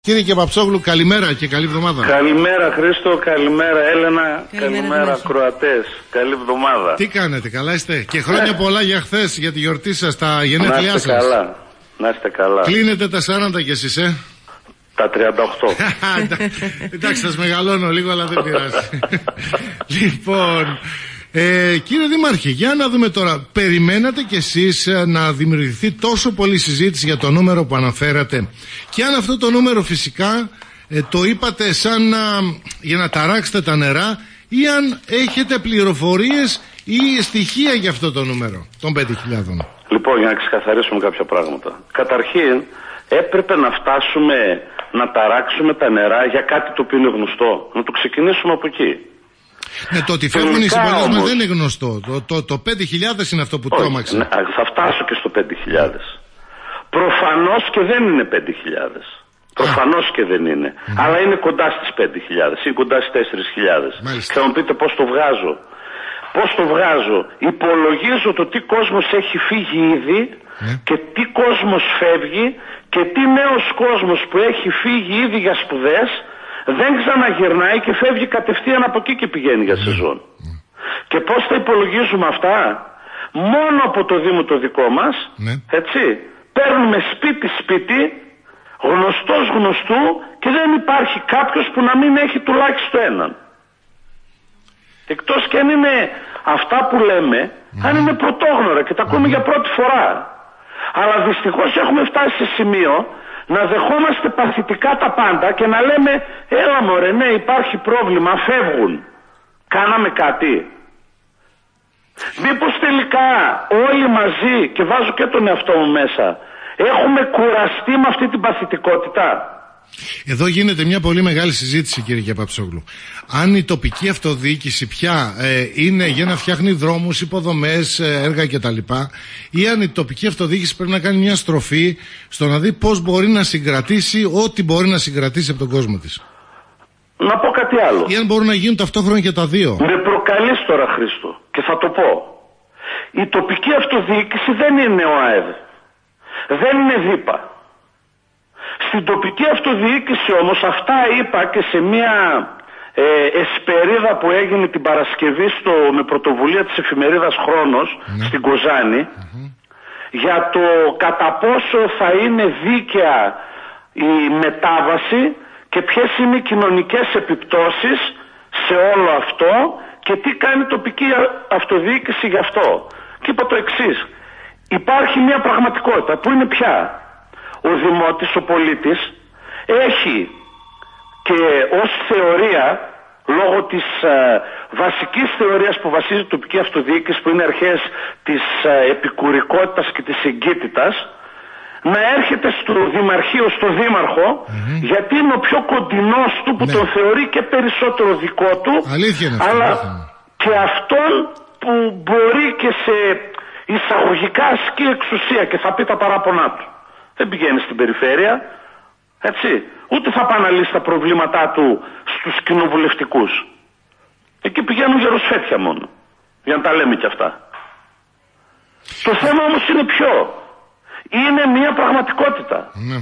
Κύριε Κεπαψόγλου, καλημέρα και καλή εβδομάδα. Καλημέρα Χρήστο, καλημέρα Έλενα, καλημέρα Κροατές, καλή εβδομάδα. Τι κάνετε, καλά είστε? Και χρόνια πολλά για χθες, για τη γιορτή σας, τα γενέθλιά σας. Να είστε καλά, να είστε καλά. Κλείνετε τα 40 κι εσείς, Τα 38. Εντάξει, σας μεγαλώνω λίγο, αλλά δεν πειράζει. Λοιπόν, κύριε Δήμαρχε, για να δούμε τώρα. Περιμένατε κι εσείς να δημιουργηθεί τόσο πολλή συζήτηση για το νούμερο που αναφέρατε? Και αν αυτό το νούμερο φυσικά το είπατε σαν για να ταράξετε τα νερά, ή αν έχετε πληροφορίες ή στοιχεία για αυτό το νούμερο των 5.000? Λοιπόν, για να ξεκαθαρίσουμε κάποια πράγματα. Καταρχήν, έπρεπε να φτάσουμε να ταράξουμε τα νερά για κάτι το οποίο είναι γνωστό. Να το ξεκινήσουμε από εκεί. Ναι, το ότι φεύγουν οι συμπολίτες μας δεν είναι γνωστό. Το 5.000 είναι αυτό που τρόμαξε. Ναι, θα φτάσω και στο 5.000. Προφανώς και δεν είναι 5.000. Προφανώς και δεν είναι. Αλλά είναι κοντά στις 5.000 ή κοντά στις 4.000. Θα μου πείτε πώς το βγάζω. Πώς το βγάζω? Υπολογίζω το τι κόσμος έχει φύγει ήδη και τι κόσμος φεύγει και τι νέος κόσμος που έχει φύγει ήδη για σπουδές δεν ξαναγυρνάει και φεύγει κατευθείαν από εκεί και πηγαίνει για σεζόν. Και πώς θα υπολογίζουμε αυτά? Μόνο από το Δήμο το δικό μας, έτσι, παίρνουμε σπίτι-σπίτι, γνωστός γνωστού, και δεν υπάρχει κάποιος που να μην έχει τουλάχιστον έναν. Εκτός και αν είναι αυτά που λέμε, αν είναι πρωτόγνωρα και τα ακούμε για πρώτη φορά. Αλλά δυστυχώς έχουμε φτάσει σε σημείο να δεχόμαστε παθητικά τα πάντα και να λέμε έλα μωρέ, ναι, υπάρχει πρόβλημα, φεύγουν. Κάναμε κάτι? Μήπως τελικά όλοι μαζί, και βάζω και τον εαυτό μου μέσα, έχουμε κουραστεί με αυτή την παθητικότητα? Εδώ γίνεται μια πολύ μεγάλη συζήτηση, κύριε Κεπαψόγλου. Αν η τοπική αυτοδιοίκηση πια είναι για να φτιάχνει δρόμους, υποδομές, έργα κτλ., ή αν η τοπική αυτοδιοίκηση πρέπει να κάνει μια στροφή στο να δει πώς μπορεί να συγκρατήσει ό,τι μπορεί να συγκρατήσει από τον κόσμο της. Να πω κάτι άλλο. Ή αν μπορούν να γίνουν ταυτόχρονα και τα δύο. Με προκαλείς τώρα, Χρήστο, και θα το πω. Η τοπική αυτοδιοίκηση δεν είναι ο ΑΕΔ. Δεν είναι ΔΥΠΑ. Στην τοπική αυτοδιοίκηση όμως, αυτά είπα και σε μια εσπερίδα που έγινε την Παρασκευή με πρωτοβουλία της εφημερίδας Χρόνος στην Κοζάνη, για το κατά πόσο θα είναι δίκαια η μετάβαση και ποιες είναι οι κοινωνικές επιπτώσεις σε όλο αυτό και τι κάνει η τοπική αυτοδιοίκηση γι' αυτό. Και είπα το εξής: υπάρχει μια πραγματικότητα που είναι πια ο δημότης, ο πολίτης, έχει και ως θεωρία, λόγω της βασικής θεωρίας που βασίζει η τοπική αυτοδιοίκηση, που είναι αρχές της επικουρικότητας και της εγκύτητας, να έρχεται στο δημαρχείο, στο δήμαρχο, γιατί είναι ο πιο κοντινός του που τον θεωρεί και περισσότερο δικό του, αλλά και αυτόν που μπορεί και σε εισαγωγικά ασκεί εξουσία και θα πει τα παράπονά του. Δεν πηγαίνει στην περιφέρεια, έτσι, ούτε θα πάει να λύσει τα προβλήματά του στους κοινοβουλευτικούς. Εκεί πηγαίνουν γεροσφέτια μόνο, για να τα λέμε κι αυτά. Το θέμα όμως είναι ποιο? Είναι μια πραγματικότητα.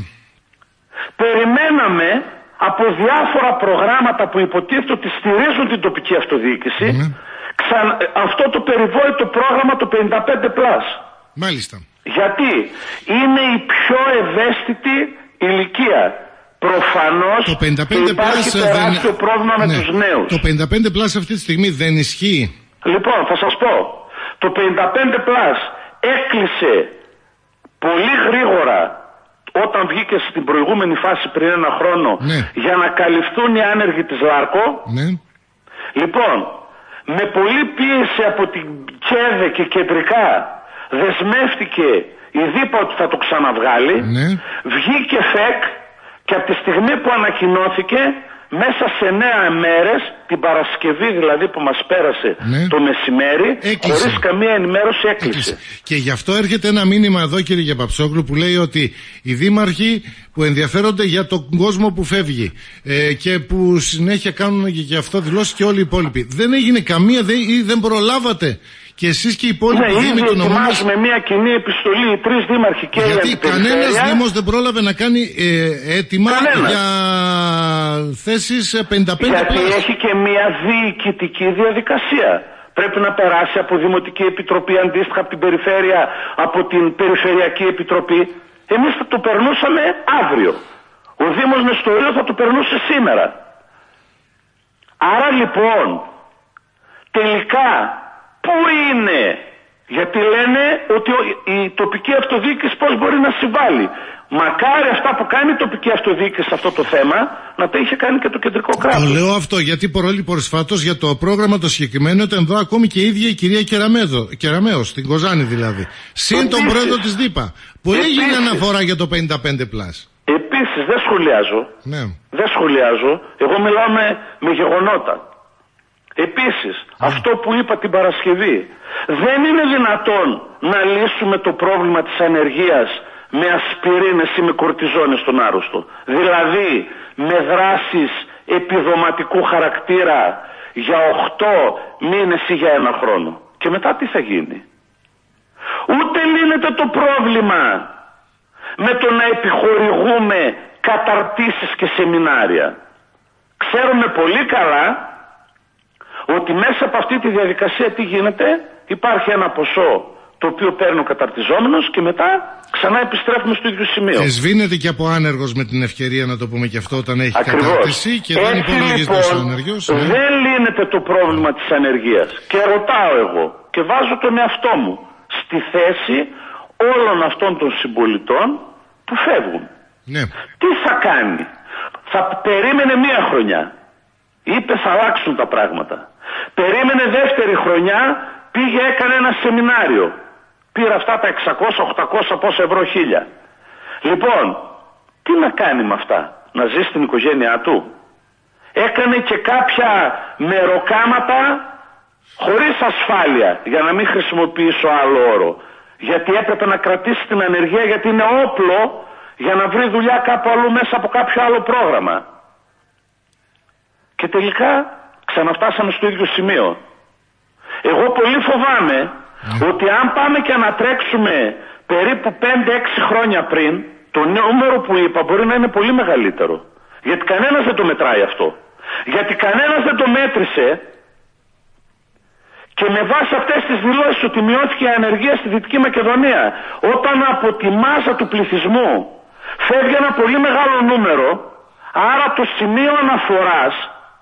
Περιμέναμε από διάφορα προγράμματα που υποτίθεται ότι στηρίζουν την τοπική αυτοδιοίκηση, αυτό το περιβόητο πρόγραμμα, το 55+. Μάλιστα. Γιατί είναι η πιο ευαίσθητη ηλικία. Προφανώς υπάρχει τεράστιο πρόβλημα με τους νέους. Το 55+ αυτή τη στιγμή δεν ισχύει? Λοιπόν, θα σας πω. Το 55+ έκλεισε πολύ γρήγορα όταν βγήκε στην προηγούμενη φάση πριν ένα χρόνο, για να καλυφθούν οι άνεργοι της ΛΑΡΚΟ. Λοιπόν, με πολλή πίεση από την ΚΕΔΕ και κεντρικά δεσμεύτηκε η ΔΥΠΑ ότι θα το ξαναβγάλει. Βγήκε ΦΕΚ και από τη στιγμή που ανακοινώθηκε, μέσα σε 9 μέρες, την Παρασκευή δηλαδή που μας πέρασε το μεσημέρι, χωρίς καμία ενημέρωση έκλεισε. Και γι' αυτό έρχεται ένα μήνυμα εδώ, κύριε Κεπαψόγλου, που λέει ότι οι δήμαρχοι που ενδιαφέρονται για τον κόσμο που φεύγει και που συνέχεια κάνουν και γι' αυτό δηλώσεις και όλοι οι υπόλοιποι, δεν έγινε καμία ή δεν προλάβατε και εσείς και οι υπόλοιποι δήμοι του νομού. Ετοιμάζουμε μια κοινή επιστολή, οι 3 δήμαρχοι και οι γιατί κανένας δήμος δεν πρόλαβε να κάνει έτοιμα για θέσεις 55 γιατί πλάς. έχει και μια διοικητική διαδικασία. Πρέπει να περάσει από Δημοτική Επιτροπή, αντίστοιχα από την Περιφέρεια, από την Περιφερειακή Επιτροπή. Εμείς θα το περνούσαμε αύριο. Ο Δήμος Νεστορίου θα το περνούσε σήμερα. Άρα λοιπόν, τελικά, πού είναι? Γιατί λένε ότι η τοπική αυτοδιοίκηση πώς μπορεί να συμβάλλει. Μακάρι αυτά που κάνει η τοπική αυτοδιοίκηση σε αυτό το θέμα να τα είχε κάνει και το κεντρικό κράτος. Το λέω αυτό γιατί πολύ προσφάτως για το πρόγραμμα το συγκεκριμένο ήταν εδώ ακόμη και η ίδια η κυρία Κεραμέως, στην Κοζάνη δηλαδή. Συν τον πρόεδρο της ΔΥΠΑ που έγινε αναφορά για το 55+. Επίσης δεν σχολιάζω. Ναι. Δεν σχολιάζω. Εγώ μιλάω με γεγονότα. Επίσης, αυτό που είπα την Παρασκευή, δεν είναι δυνατόν να λύσουμε το πρόβλημα της ανεργίας με ασπιρίνες ή με κορτιζόνες στον άρρωστο. Δηλαδή, με δράσεις επιδοματικού χαρακτήρα για 8 μήνες ή για 1 χρόνο. Και μετά τι θα γίνει? Ούτε λύνεται το πρόβλημα με το να επιχορηγούμε καταρτήσεις και σεμινάρια. Ξέρουμε πολύ καλά ότι μέσα από αυτή τη διαδικασία τι γίνεται? Υπάρχει ένα ποσό το οποίο παίρνει ο καταρτιζόμενος και μετά ξανά επιστρέφουμε στο ίδιο σημείο. Σβήνεται και από άνεργος με την ευκαιρία να το πούμε και αυτό όταν έχει κατάρτιση και δεν υπολογίζεται ως άνεργος. Δεν λύνεται το πρόβλημα της ανεργίας. Και ρωτάω εγώ και βάζω τον εαυτό μου στη θέση όλων αυτών των συμπολιτών που φεύγουν. Ναι. Τι θα κάνει? Θα περίμενε 1 χρονιά. Είπε θα αλλάξουν τα πράγματα. Περίμενε 2η χρονιά, πήγε έκανε ένα σεμινάριο. Πήρε αυτά τα 600, 800 πόσα ευρώ, 1000. Λοιπόν, τι να κάνει με αυτά? Να ζει στην οικογένειά του? Έκανε και κάποια μεροκάματα χωρίς ασφάλεια, για να μην χρησιμοποιήσω άλλο όρο. Γιατί έπρεπε να κρατήσει την ανεργία, γιατί είναι όπλο για να βρει δουλειά κάπου αλλού μέσα από κάποιο άλλο πρόγραμμα. Και τελικά ξαναφτάσαμε στο ίδιο σημείο. Εγώ πολύ φοβάμαι ότι αν πάμε και ανατρέξουμε περίπου 5-6 χρόνια πριν, το νούμερο που είπα μπορεί να είναι πολύ μεγαλύτερο. Γιατί κανένας δεν το μετράει αυτό. Γιατί κανένας δεν το μέτρησε και με βάση αυτές τις δηλώσεις ότι μειώθηκε η ανεργία στη Δυτική Μακεδονία, όταν από τη μάζα του πληθυσμού φεύγει ένα πολύ μεγάλο νούμερο, άρα το σημείο αναφοράς,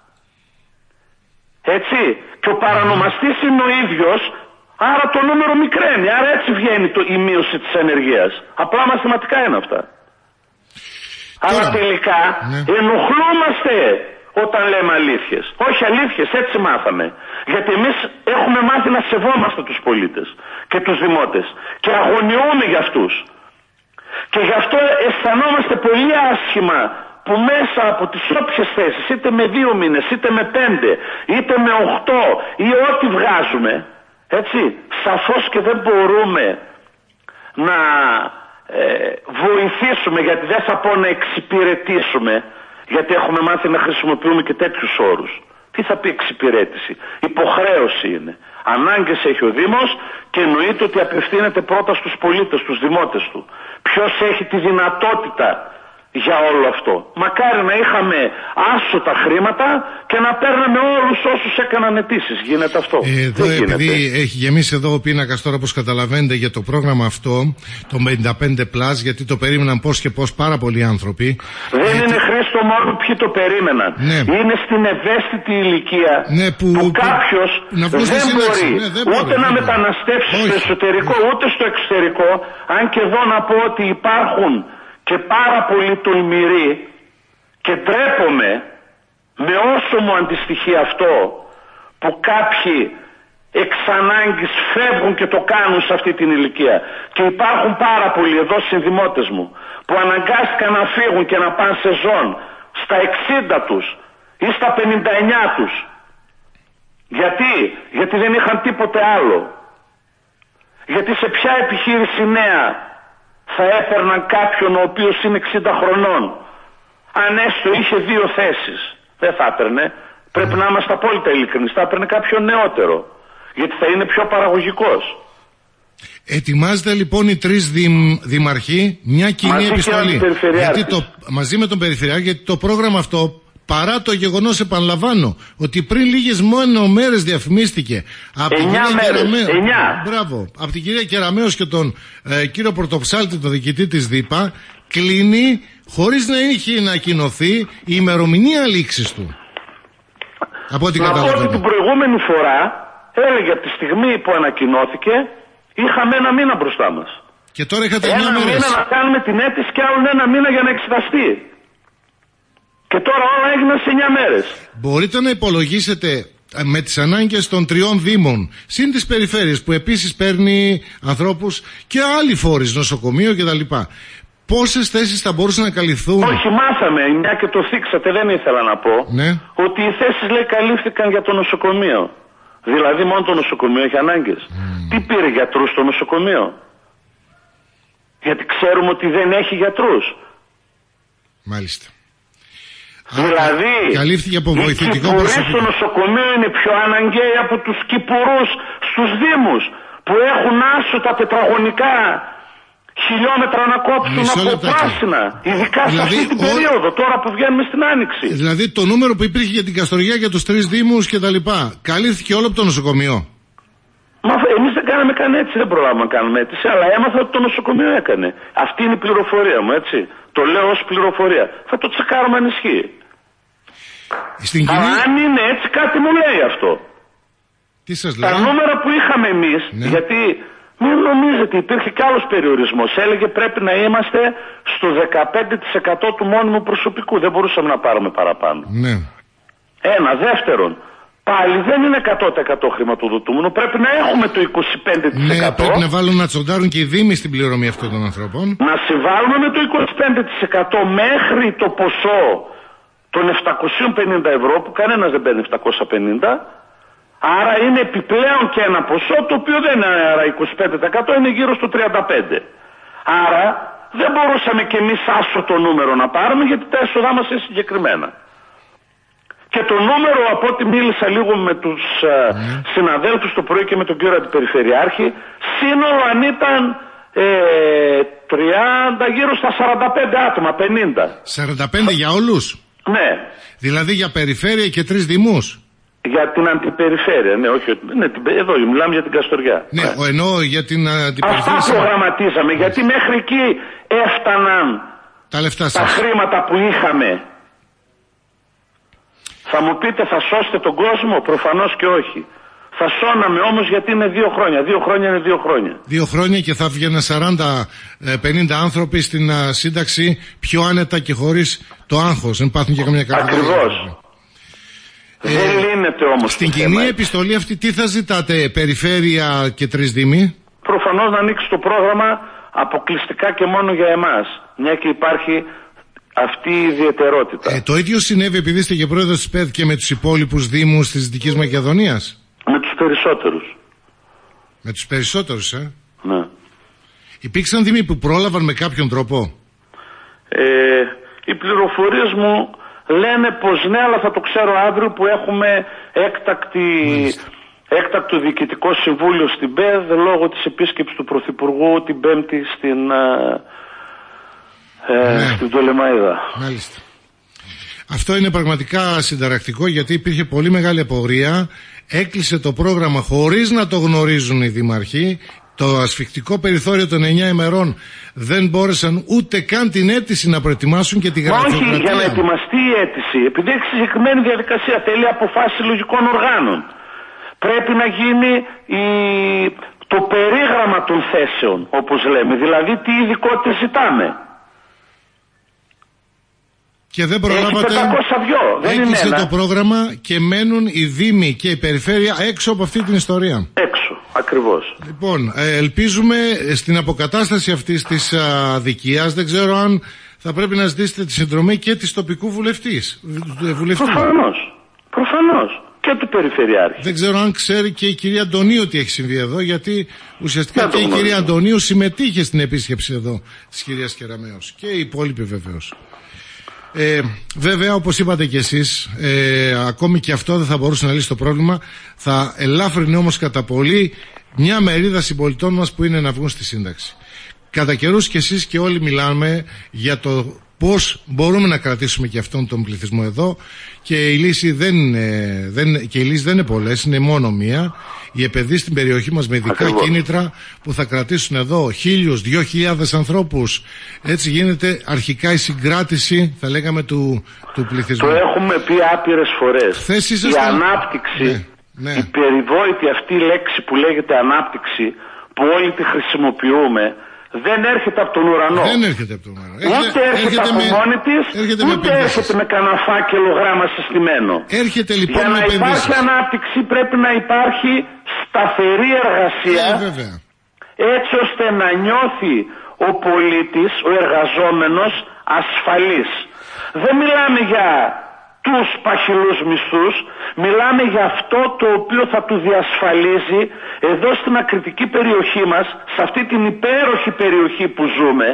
έτσι, και ο παρανομαστής είναι ο ίδιος, άρα το νούμερο μικραίνει, άρα έτσι βγαίνει η μείωση της ανεργίας. Απλά μαθηματικά είναι αυτά. Αλλά τελικά ενοχλούμαστε όταν λέμε αλήθειες. Όχι αλήθειες, έτσι μάθαμε. Γιατί εμείς έχουμε μάθει να σεβόμαστε τους πολίτες και τους δημότες και αγωνιούμε για αυτούς. Και γι' αυτό αισθανόμαστε πολύ άσχημα που μέσα από τις όποιες θέσεις, είτε με 2 μήνες, είτε με 5, είτε με 8 ή ό,τι βγάζουμε, έτσι, σαφώς και δεν μπορούμε να βοηθήσουμε, γιατί δεν θα πω να εξυπηρετήσουμε, γιατί έχουμε μάθει να χρησιμοποιούμε και τέτοιους όρους. Τι θα πει εξυπηρέτηση? Υποχρέωση είναι. Ανάγκες έχει ο Δήμος και εννοείται ότι απευθύνεται πρώτα στους πολίτες, στους δημότες του. Ποιος έχει τη δυνατότητα για όλο αυτό? Μακάρι να είχαμε άσωτα χρήματα και να παίρναμε όλους όσους έκαναν αιτήσεις. Γίνεται αυτό? Εδώ επειδή έχει γεμίσει εδώ ο πίνακας τώρα, όπως καταλαβαίνετε, για το πρόγραμμα αυτό, το 55+, γιατί το περίμεναν πώς και πώς πάρα πολλοί άνθρωποι. Δεν είναι, Χρήστο, μόνο ποιοι το περίμεναν. Ναι. Είναι στην ευαίσθητη ηλικία που κάποιος δεν μπορεί ούτε να μεταναστεύσει στο εσωτερικό ούτε στο εξωτερικό. Αν και εδώ να πω ότι υπάρχουν και πάρα πολύ τολμηροί και ντρέπομαι με όσο μου αντιστοιχεί αυτό που κάποιοι εξ ανάγκης φεύγουν και το κάνουν σε αυτή την ηλικία. Και υπάρχουν πάρα πολλοί εδώ συνδημότες μου που αναγκάστηκαν να φύγουν και να πάνε σε ζών στα 60 τους ή στα 59 τους. Γιατί δεν είχαν τίποτε άλλο. Γιατί σε ποια επιχείρηση νέα θα έπαιρναν κάποιον ο οποίος είναι 60 χρονών? Αν έστω είχε 2 θέσεις, δεν θα έπαιρνε. Πρέπει να είμαστε απόλυτα ειλικρινείς. Θα έπαιρνε κάποιον νεότερο. γιατί θα είναι πιο παραγωγικός. Ετοιμάζεται λοιπόν οι τρεις δημαρχοί μια κοινή επιστολή. Μαζί με τον Περιφερειάρχη, γιατί το πρόγραμμα αυτό, παρά το γεγονός, επαναλαμβάνω, ότι πριν λίγες μόνο μέρες διαφημίστηκε από την κυρία Κεραμέως και τον κύριο Πορτοψάλτη, τον διοικητή της ΔΥΠΑ, κλείνει χωρίς να είχε ανακοινωθεί η ημερομηνία λήξης του. Από ό,τι καταλαβαίνω. Να πω ότι την προηγούμενη φορά έλεγε από τη στιγμή που ανακοινώθηκε είχαμε 1 μήνα μπροστά μας. Και τώρα είχατε 9 μέρες. 1 μήνα να κάνουμε την αίτηση και άλλον 1 μήνα για να εξεταστεί. Και τώρα όλα έγιναν σε 9 μέρες. Μπορείτε να υπολογίσετε με τις ανάγκες των 3 δήμων, συν τις περιφέρειες που επίσης παίρνει ανθρώπους και άλλοι φορείς, νοσοκομείο κτλ. Πόσες θέσεις θα μπορούσαν να καλυφθούν? Όχι, μάθαμε, μια και το θίξατε, δεν ήθελα να πω, ναι, ότι οι θέσεις, λέει, καλύφθηκαν για το νοσοκομείο. Δηλαδή μόνο το νοσοκομείο έχει ανάγκες. Τι πήρε γιατρούς στο νοσοκομείο? Γιατί ξέρουμε ότι δεν έχει γιατρούς. Μάλιστα. Δηλαδή καλύφθηκε από βοηθητικό προσωπικό. Οι κυπουροί στο νοσοκομείο είναι πιο αναγκαίοι από τους κυπουρούς στους δήμους που έχουν άσωτα τετραγωνικά χιλιόμετρα να κόψουν από πράσινα. Ειδικά σε αυτή την περίοδο, τώρα που βγαίνουμε στην Άνοιξη. Δηλαδή το νούμερο που υπήρχε για την Καστοριά, για τους 3 δήμους και τα λοιπά, καλύφθηκε όλο από το νοσοκομείο? Μα εμείς δεν κάναμε καν έτσι, δεν προλάβαμε να κάνουμε έτσι, αλλά έμαθα ότι το νοσοκομείο έκανε. Αυτή είναι η πληροφορία μου, έτσι. Το λέω ως πληροφορία. Θα το τσεκάρουμε αν ισχύει. Αλλά αν είναι έτσι, κάτι μου λέει αυτό. Τι σας λέει? Τα νούμερα που είχαμε εμείς, ναι, γιατί μην νομίζετε, υπήρχε κι άλλος περιορισμός. Έλεγε πρέπει να είμαστε στο 15% του μόνιμου προσωπικού. Δεν μπορούσαμε να πάρουμε παραπάνω. Ναι. Ένα. Δεύτερον, πάλι δεν είναι 100% χρηματοδοτούμενο. Πρέπει να έχουμε το 25%. Ναι, πρέπει να βάλουν να τσοντάρουν και οι δήμοι στην πληρωμή αυτών των ανθρώπων. Να συμβάλλουμε με το 25% μέχρι το ποσό των 750 ευρώ, που κανένας δεν παίρνει 750. Άρα είναι επιπλέον και ένα ποσό το οποίο δεν είναι 25%, είναι γύρω στο 35%. Άρα δεν μπορούσαμε κι εμείς άσωτο νούμερο να πάρουμε, γιατί τα έσοδά μας είναι συγκεκριμένα. Και το νούμερο, από ό,τι μίλησα λίγο με τους συναδέλφους το πρωί και με τον κύριο Αντιπεριφερειάρχη, σύνολο αν ήταν 30, γύρω στα 45 άτομα, 50. 45 για όλους? Ναι. Δηλαδή για περιφέρεια και 3 δήμους? Για την αντιπεριφέρεια, ναι, όχι. Ναι, εδώ μιλάμε για την Καστοριά. Ναι, εννοώ για την αντιπεριφέρεια. Αυτά προγραμματίζαμε, γιατί μέχρι εκεί έφταναν τα λεφτά σας. Τα χρήματα που είχαμε. Θα μου πείτε, θα σώσετε τον κόσμο? Προφανώς και όχι. Θα σώναμε όμως, γιατί είναι 2 χρόνια. 2 χρόνια είναι 2 χρόνια. 2 χρόνια και θα βγαίνουν 40-50 άνθρωποι στην σύνταξη πιο άνετα και χωρίς το άγχος. Δεν πάθουν και καμιά καρδιά. Ακριβώς. Δεν λύνεται όμως. Στην κοινή επιστολή αυτή τι θα ζητάτε, περιφέρεια και 3 δήμοι? Προφανώς να ανοίξει το πρόγραμμα αποκλειστικά και μόνο για εμάς, μια και υπάρχει αυτή η ιδιαιτερότητα. Το ίδιο συνέβη, επειδή είστε και πρόεδρος της ΠΕΔ, και με τους υπόλοιπους δήμους της Δυτικής Μακεδονίας? Με τους περισσότερους. Με τους περισσότερους, Ναι. Υπήρξαν δήμοι που πρόλαβαν με κάποιον τρόπο? Οι πληροφορίες μου λένε πως ναι, αλλά θα το ξέρω αύριο που έχουμε έκτακτο διοικητικό συμβούλιο στην ΠΕΔ λόγω της επίσκεψης του Πρωθυπουργού την Πέμπτη στην Πτολεμαΐδα. Μάλιστα. Αυτό είναι πραγματικά συνταρακτικό, γιατί υπήρχε πολύ μεγάλη απορία. Έκλεισε το πρόγραμμα χωρίς να το γνωρίζουν οι δήμαρχοι. Το ασφικτικό περιθώριο των 9 ημερών δεν μπόρεσαν ούτε καν την αίτηση να προετοιμάσουν και τη γραφειοκρατία. Όχι, για να ετοιμαστεί η αίτηση, επειδή έχει συγκεκριμένη διαδικασία, θέλει αποφάσεις συλλογικών οργάνων. Πρέπει να γίνει το περίγραμμα των θέσεων, όπως λέμε, δηλαδή τι ειδικότητες ζητάμε. Και δεν προλάβατε, έκλεισε το πρόγραμμα και μένουν οι δήμοι και η περιφέρεια έξω από αυτή την ιστορία. Έξω, ακριβώς. Λοιπόν, ελπίζουμε στην αποκατάσταση αυτής της αδικίας. Δεν ξέρω αν θα πρέπει να ζητήσετε τη συνδρομή και της τοπικού βουλευτή. Προφανώς. Και του Περιφερειάρχη. Δεν ξέρω αν ξέρει και η κυρία Αντωνίου τι έχει συμβεί εδώ, γιατί ουσιαστικά και η κυρία Αντωνίου συμμετείχε στην επίσκεψη εδώ της κυρίας Κεραμέως και οι υπόλοιποι βεβαίως. Βέβαια, όπως είπατε και εσείς, ακόμη και αυτό δεν θα μπορούσε να λύσει το πρόβλημα. Θα ελάφρυνε όμως κατά πολύ μια μερίδα συμπολιτών μας που είναι να βγουν στη σύνταξη. Κατά καιρούς και εσείς και όλοι μιλάμε για το πώς μπορούμε να κρατήσουμε και αυτόν τον πληθυσμό εδώ, και η λύση δεν είναι πολλές, είναι μόνο μία. Οι επενδύσεις στην περιοχή μας με ειδικά κίνητρα που θα κρατήσουν εδώ 1.000-2.000 ανθρώπους. Έτσι γίνεται αρχικά η συγκράτηση, θα λέγαμε, του πληθυσμού. Το έχουμε πει άπειρες φορές. Η ανάπτυξη, η περιβόητη αυτή λέξη που λέγεται ανάπτυξη, που όλοι τη χρησιμοποιούμε, δεν έρχεται από τον ουρανό. Δεν έρχεται από τον ουρανό. Ούτε έρχεται από μόνη της, ούτε έρχεται με κανένα φάκελο γράμμα συστημένο. Έρχεται λοιπόν για να υπάρχει ανάπτυξη πρέπει να υπάρχει σταθερή εργασία, έτσι ώστε να νιώθει ο πολίτης, ο εργαζόμενος, ασφαλής. Δεν μιλάμε για τους παχυλούς μισθούς, μιλάμε για αυτό το οποίο θα του διασφαλίζει εδώ στην ακριτική περιοχή μας, σε αυτή την υπέροχη περιοχή που ζούμε,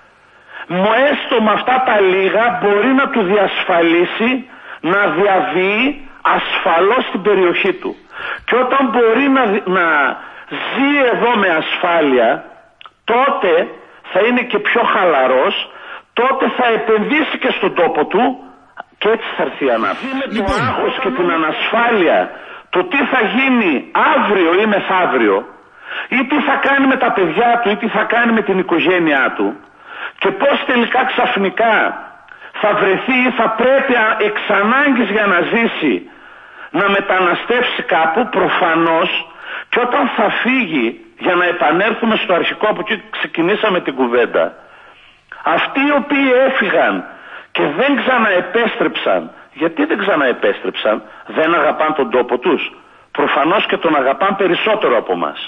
έστω με αυτά τα λίγα μπορεί να του διασφαλίσει να διαβεί ασφαλώς στην περιοχή του. Και όταν μπορεί να ζει εδώ με ασφάλεια, τότε θα είναι και πιο χαλαρός, τότε θα επενδύσει και στον τόπο του, και έτσι θα έρθει η ανάπτυξη. Με το άγχος και την ανασφάλεια, το τι θα γίνει αύριο ή μεθαύριο, ή τι θα κάνει με τα παιδιά του, ή τι θα κάνει με την οικογένειά του, και πώς τελικά ξαφνικά θα βρεθεί ή θα πρέπει εξ ανάγκης για να ζήσει να μεταναστεύσει κάπου, προφανώς, και όταν θα φύγει, για να επανέλθουμε στο αρχικό από εκεί ξεκινήσαμε την κουβέντα, αυτοί οι οποίοι έφυγαν και δεν ξαναεπέστρεψαν. Γιατί δεν ξαναεπέστρεψαν? Δεν αγαπάν τον τόπο τους? Προφανώς και τον αγαπάν περισσότερο από μας.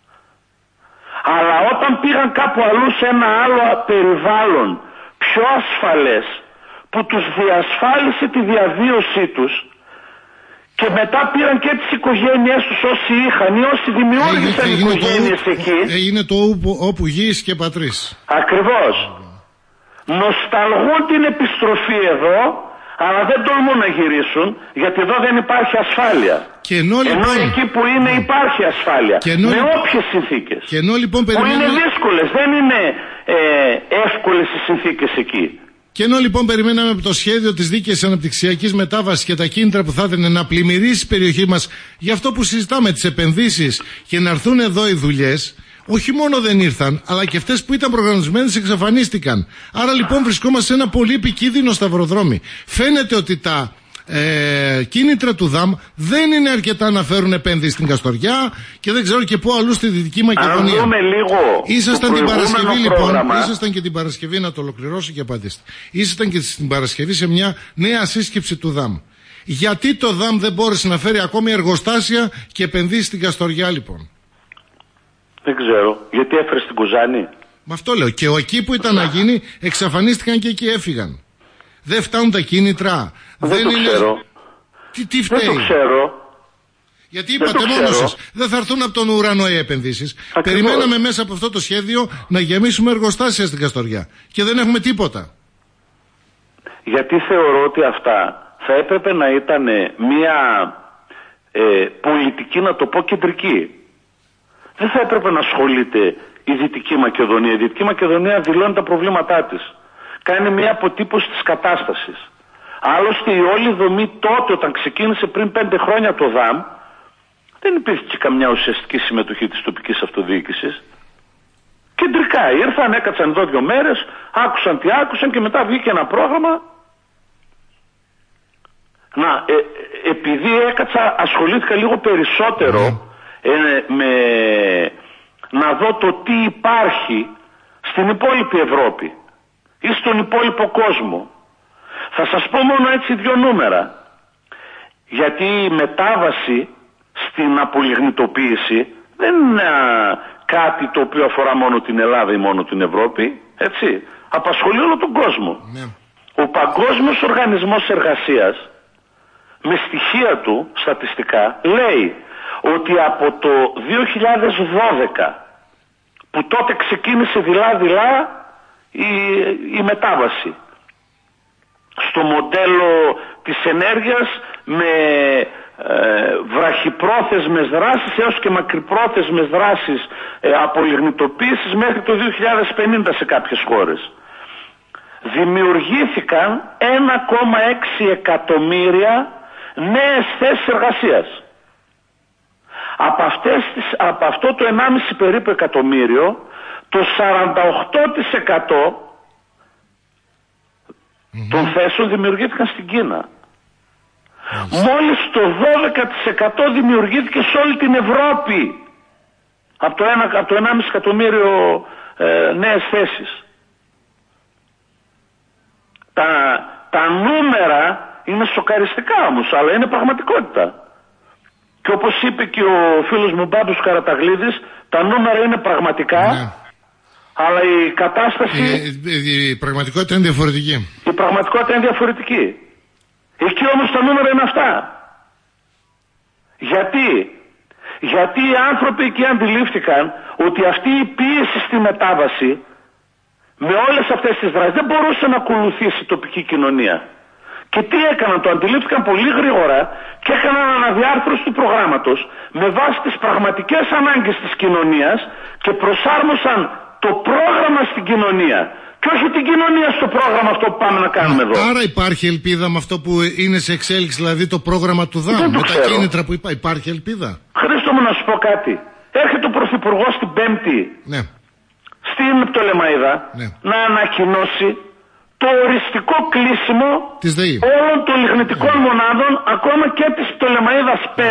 Αλλά όταν πήγαν κάπου αλλού σε ένα άλλο περιβάλλον πιο ασφαλές, που τους διασφάλισε τη διαβίωσή τους, και μετά πήραν και τις οικογένειές τους όσοι είχαν ή όσοι δημιούργησαν οικογένειες εκεί. Είναι το όπου γης και πατρίς. Ακριβώς. Νοσταλγούν την επιστροφή εδώ, αλλά δεν τολμούν να γυρίσουν, γιατί εδώ δεν υπάρχει ασφάλεια. Ενώ εκεί που είναι υπάρχει ασφάλεια, με όποιες συνθήκες. Που είναι δύσκολες, δεν είναι εύκολες οι συνθήκες εκεί. Και ενώ λοιπόν περιμέναμε από το σχέδιο της δίκαιης αναπτυξιακής μετάβασης και τα κίνητρα που θα έδινε να πλημμυρίσει η περιοχή μας για αυτό που συζητάμε, τις επενδύσεις, και να έρθουν εδώ οι δουλειές, όχι μόνο δεν ήρθαν, αλλά και αυτές που ήταν προγραμματισμένες εξαφανίστηκαν. Άρα λοιπόν βρισκόμαστε σε ένα πολύ επικίνδυνο σταυροδρόμι. Φαίνεται ότι τα κίνητρα του ΔΑΜ δεν είναι αρκετά να φέρουν επένδυση στην Καστοριά και δεν ξέρω και πού αλλού στη Δυτική Μακεδονία. Αν δούμε λίγο ήσασταν την Παρασκευή λοιπόν, ήσασταν και την Παρασκευή, να το ολοκληρώσω και απαντήστε. Ήσασταν και την Παρασκευή σε μια νέα σύσκεψη του ΔΑΜ. Γιατί το ΔΑΜ δεν μπόρεσε να φέρει ακόμη εργοστάσια και επενδύσει στην Καστοριά λοιπόν? Δεν ξέρω. Γιατί έφερε στην Κουζάνη? Με αυτό λέω. Και εκεί που ήταν να γίνει φτιάχτηκαν και εκεί έφυγαν. Δεν φτάνουν τα κίνητρα. Δεν το ξέρω. Τι φταίει? Δεν το ξέρω. Γιατί είπατε μόνος σας, δεν θα έρθουν από τον ουρανό οι επενδύσεις. Περιμέναμε μέσα από αυτό το σχέδιο να γεμίσουμε εργοστάσια στην Καστοριά. Και δεν έχουμε τίποτα. Γιατί θεωρώ ότι αυτά θα έπρεπε να ήταν μια πολιτική, να το πω, κεντρική. Δεν θα έπρεπε να ασχολείται η Δυτική Μακεδονία. Η Δυτική Μακεδονία δηλώνει τα προβλήματά της. Κάνει μια αποτύπωση της κατάστασης. Άλλωστε η όλη δομή τότε, όταν ξεκίνησε πριν 5 χρόνια το ΔΑΜ, δεν υπήρχε καμιά ουσιαστική συμμετοχή της τοπικής αυτοδιοίκησης. Κεντρικά ήρθαν, έκατσαν εδώ 2 μέρες, άκουσαν τι άκουσαν και μετά βγήκε ένα πρόγραμμα. Επειδή ασχολήθηκα λίγο περισσότερο να δω το τι υπάρχει στην υπόλοιπη Ευρώπη ή στον υπόλοιπο κόσμο. Θα σας πω μόνο έτσι 2 νούμερα. Γιατί η μετάβαση στην απολιγνητοποίηση δεν είναι κάτι το οποίο αφορά μόνο την Ελλάδα ή μόνο την Ευρώπη, έτσι. Απασχολεί όλο τον κόσμο. Ναι. Ο Παγκόσμιος Οργανισμός Εργασίας, με στοιχεία του στατιστικά, λέει ότι από το 2012, που τότε ξεκίνησε δειλά-δειλά η μετάβαση, στο μοντέλο της ενέργειας με βραχυπρόθεσμες δράσεις έως και μακρυπρόθεσμες δράσεις απολιγνητοποίησης μέχρι το 2050 σε κάποιες χώρες. Δημιουργήθηκαν 1,6 εκατομμύρια νέες θέσεις εργασίας. Από αυτό το 1,5 περίπου εκατομμύριο, το 48% των θέσεων δημιουργήθηκαν στην Κίνα. Μόλις το 12% δημιουργήθηκε σε όλη την Ευρώπη από το 1,5 εκατομμύριο νέες θέσεις. Τα νούμερα είναι σοκαριστικά όμως, αλλά είναι πραγματικότητα. Και όπως είπε και ο φίλος μου Μπάμπης Καραταγλίδης, τα νούμερα είναι πραγματικά, αλλά η κατάσταση... Η πραγματικότητα είναι διαφορετική. Η πραγματικότητα είναι διαφορετική. Εκεί όμως τα νούμερα είναι αυτά. Γιατί οι άνθρωποι εκεί αντιλήφθηκαν ότι αυτή η πίεση στη μετάβαση με όλες αυτές τις δράσεις δεν μπορούσε να ακολουθήσει η τοπική κοινωνία. Και τι έκαναν, το αντιλήφθηκαν πολύ γρήγορα και έκαναν αναδιάρθρωση του προγράμματος με βάση τις πραγματικές ανάγκες της κοινωνίας και προσάρμοσαν το πρόγραμμα στην κοινωνία. Και όχι την κοινωνία στο πρόγραμμα αυτό που πάμε να κάνουμε εδώ. Άρα υπάρχει ελπίδα με αυτό που είναι σε εξέλιξη, δηλαδή το πρόγραμμα του ΔΑΜ, με τα κίνητρα που υπάρχει ελπίδα? Χρήστο μου, να σου πω κάτι. Έρχεται ο Πρωθυπουργός την Πέμπτη στην Πτολεμαΐδα να ανακοινώσει το οριστικό κλείσιμο όλων των λιγνητικών μονάδων, ακόμα και της Πτολεμαΐδας 5,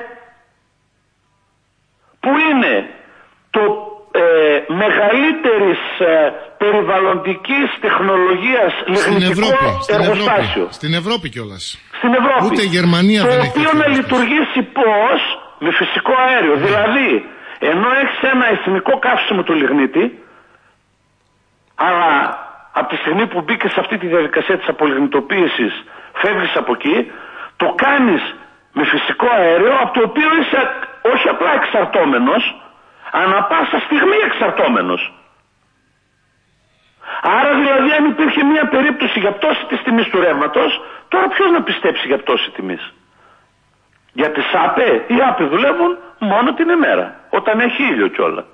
που είναι το μεγαλύτερης περιβαλλοντικής τεχνολογίας λιγνητικό εργοστάσιο. Στην Ευρώπη κιόλας. Στην Ευρώπη. Ούτε η Γερμανία δεν έχει. Το οποίο να λειτουργήσει πώς? Με φυσικό αέριο. Δηλαδή, ενώ έχεις ένα εθνικό καύσιμο του λιγνίτη, αλλά από τη στιγμή που μπήκε σε αυτή τη διαδικασία της απολιγνητοποίησης, φεύγεις από εκεί, το κάνεις με φυσικό αέριο, από το οποίο είσαι όχι απλά εξαρτώμενος, ανά πάσα στιγμή εξαρτώμενος. Άρα δηλαδή, αν υπήρχε μια περίπτωση για πτώση της τιμής του ρεύματος, τώρα ποιος να πιστέψει για πτώση τιμής? Για τις ΑΠΕ? Οι ΑΠΕ δουλεύουν μόνο την ημέρα, όταν έχει ήλιο κιόλα.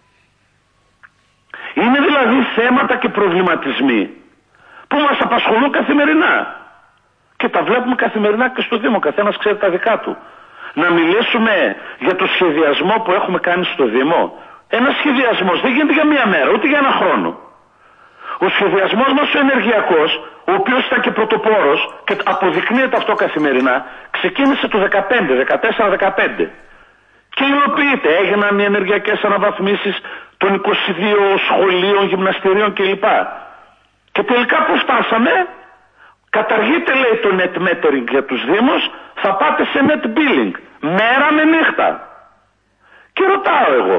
Είναι δηλαδή θέματα και προβληματισμοί που μας απασχολούν καθημερινά. Και τα βλέπουμε καθημερινά και στο Δήμο, καθένας ξέρει τα δικά του. Να μιλήσουμε για το σχεδιασμό που έχουμε κάνει στο Δήμο. Ένας σχεδιασμός δεν γίνεται για μία μέρα, ούτε για ένα χρόνο. Ο σχεδιασμός μας ο ενεργειακός, ο οποίος ήταν και πρωτοπόρος και αποδεικνύεται αυτό καθημερινά, ξεκίνησε το 14-15 και υλοποιείται. Έγιναν οι ενεργειακές αναβαθμίσεις των 22 σχολείων, γυμναστηρίων κλπ. Και τελικά που φτάσαμε, καταργείται, λέει, το net metering για τους Δήμους, θα πάτε σε net billing, μέρα με νύχτα. Και ρωτάω εγώ,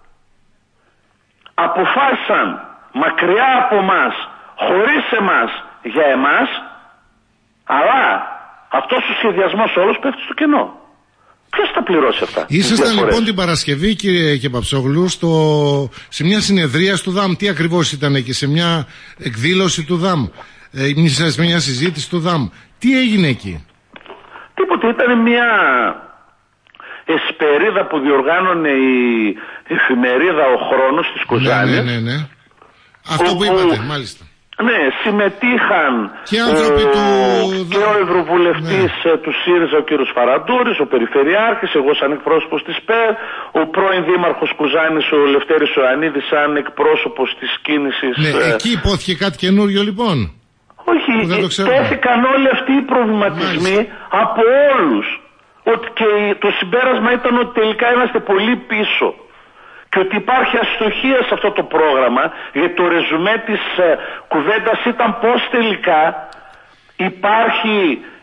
αποφάσισαν μακριά από μας, χωρίς εμάς, για εμάς, αλλά αυτός ο σχεδιασμός όλος πέφτει στο κενό. Ποιος θα πληρώσει αυτά? Ήσασταν λοιπόν την Παρασκευή, κύριε Κεπαψόγλου, σε μια συνεδρία του ΔΑΜ. Τι ακριβώς ήταν εκεί? Σε μια εκδήλωση του ΔΑΜ, σε μια συζήτηση του ΔΑΜ? Τι έγινε εκεί? Τίποτε, ήταν μια εσπερίδα που διοργάνωνε η εφημερίδα Ο Χρόνος της Κοζάνης. Ναι. Αυτό που είπατε, μάλιστα. Ναι, συμμετείχαν και άνθρωποι και ο Ευρωβουλευτής του ΣΥΡΙΖΑ, ο κύριος Φαραντούρης, ο Περιφερειάρχης, εγώ σαν εκπρόσωπος της ΠΕΡ, ο πρώην δήμαρχος Κουζάνης, ο Λευτέρης Ιωαννίδης, σαν εκπρόσωπος της κίνησης. Ναι, εκεί υπόθηκε κάτι καινούριο λοιπόν? Όχι, τέθηκαν όλοι αυτοί οι προβληματισμοί από όλους. Και το συμπέρασμα ήταν ότι τελικά είμαστε πολύ πίσω. Και ότι υπάρχει αστοχία σε αυτό το πρόγραμμα, γιατί το ρεζουμέ της κουβέντας ήταν πως τελικά υπάρχει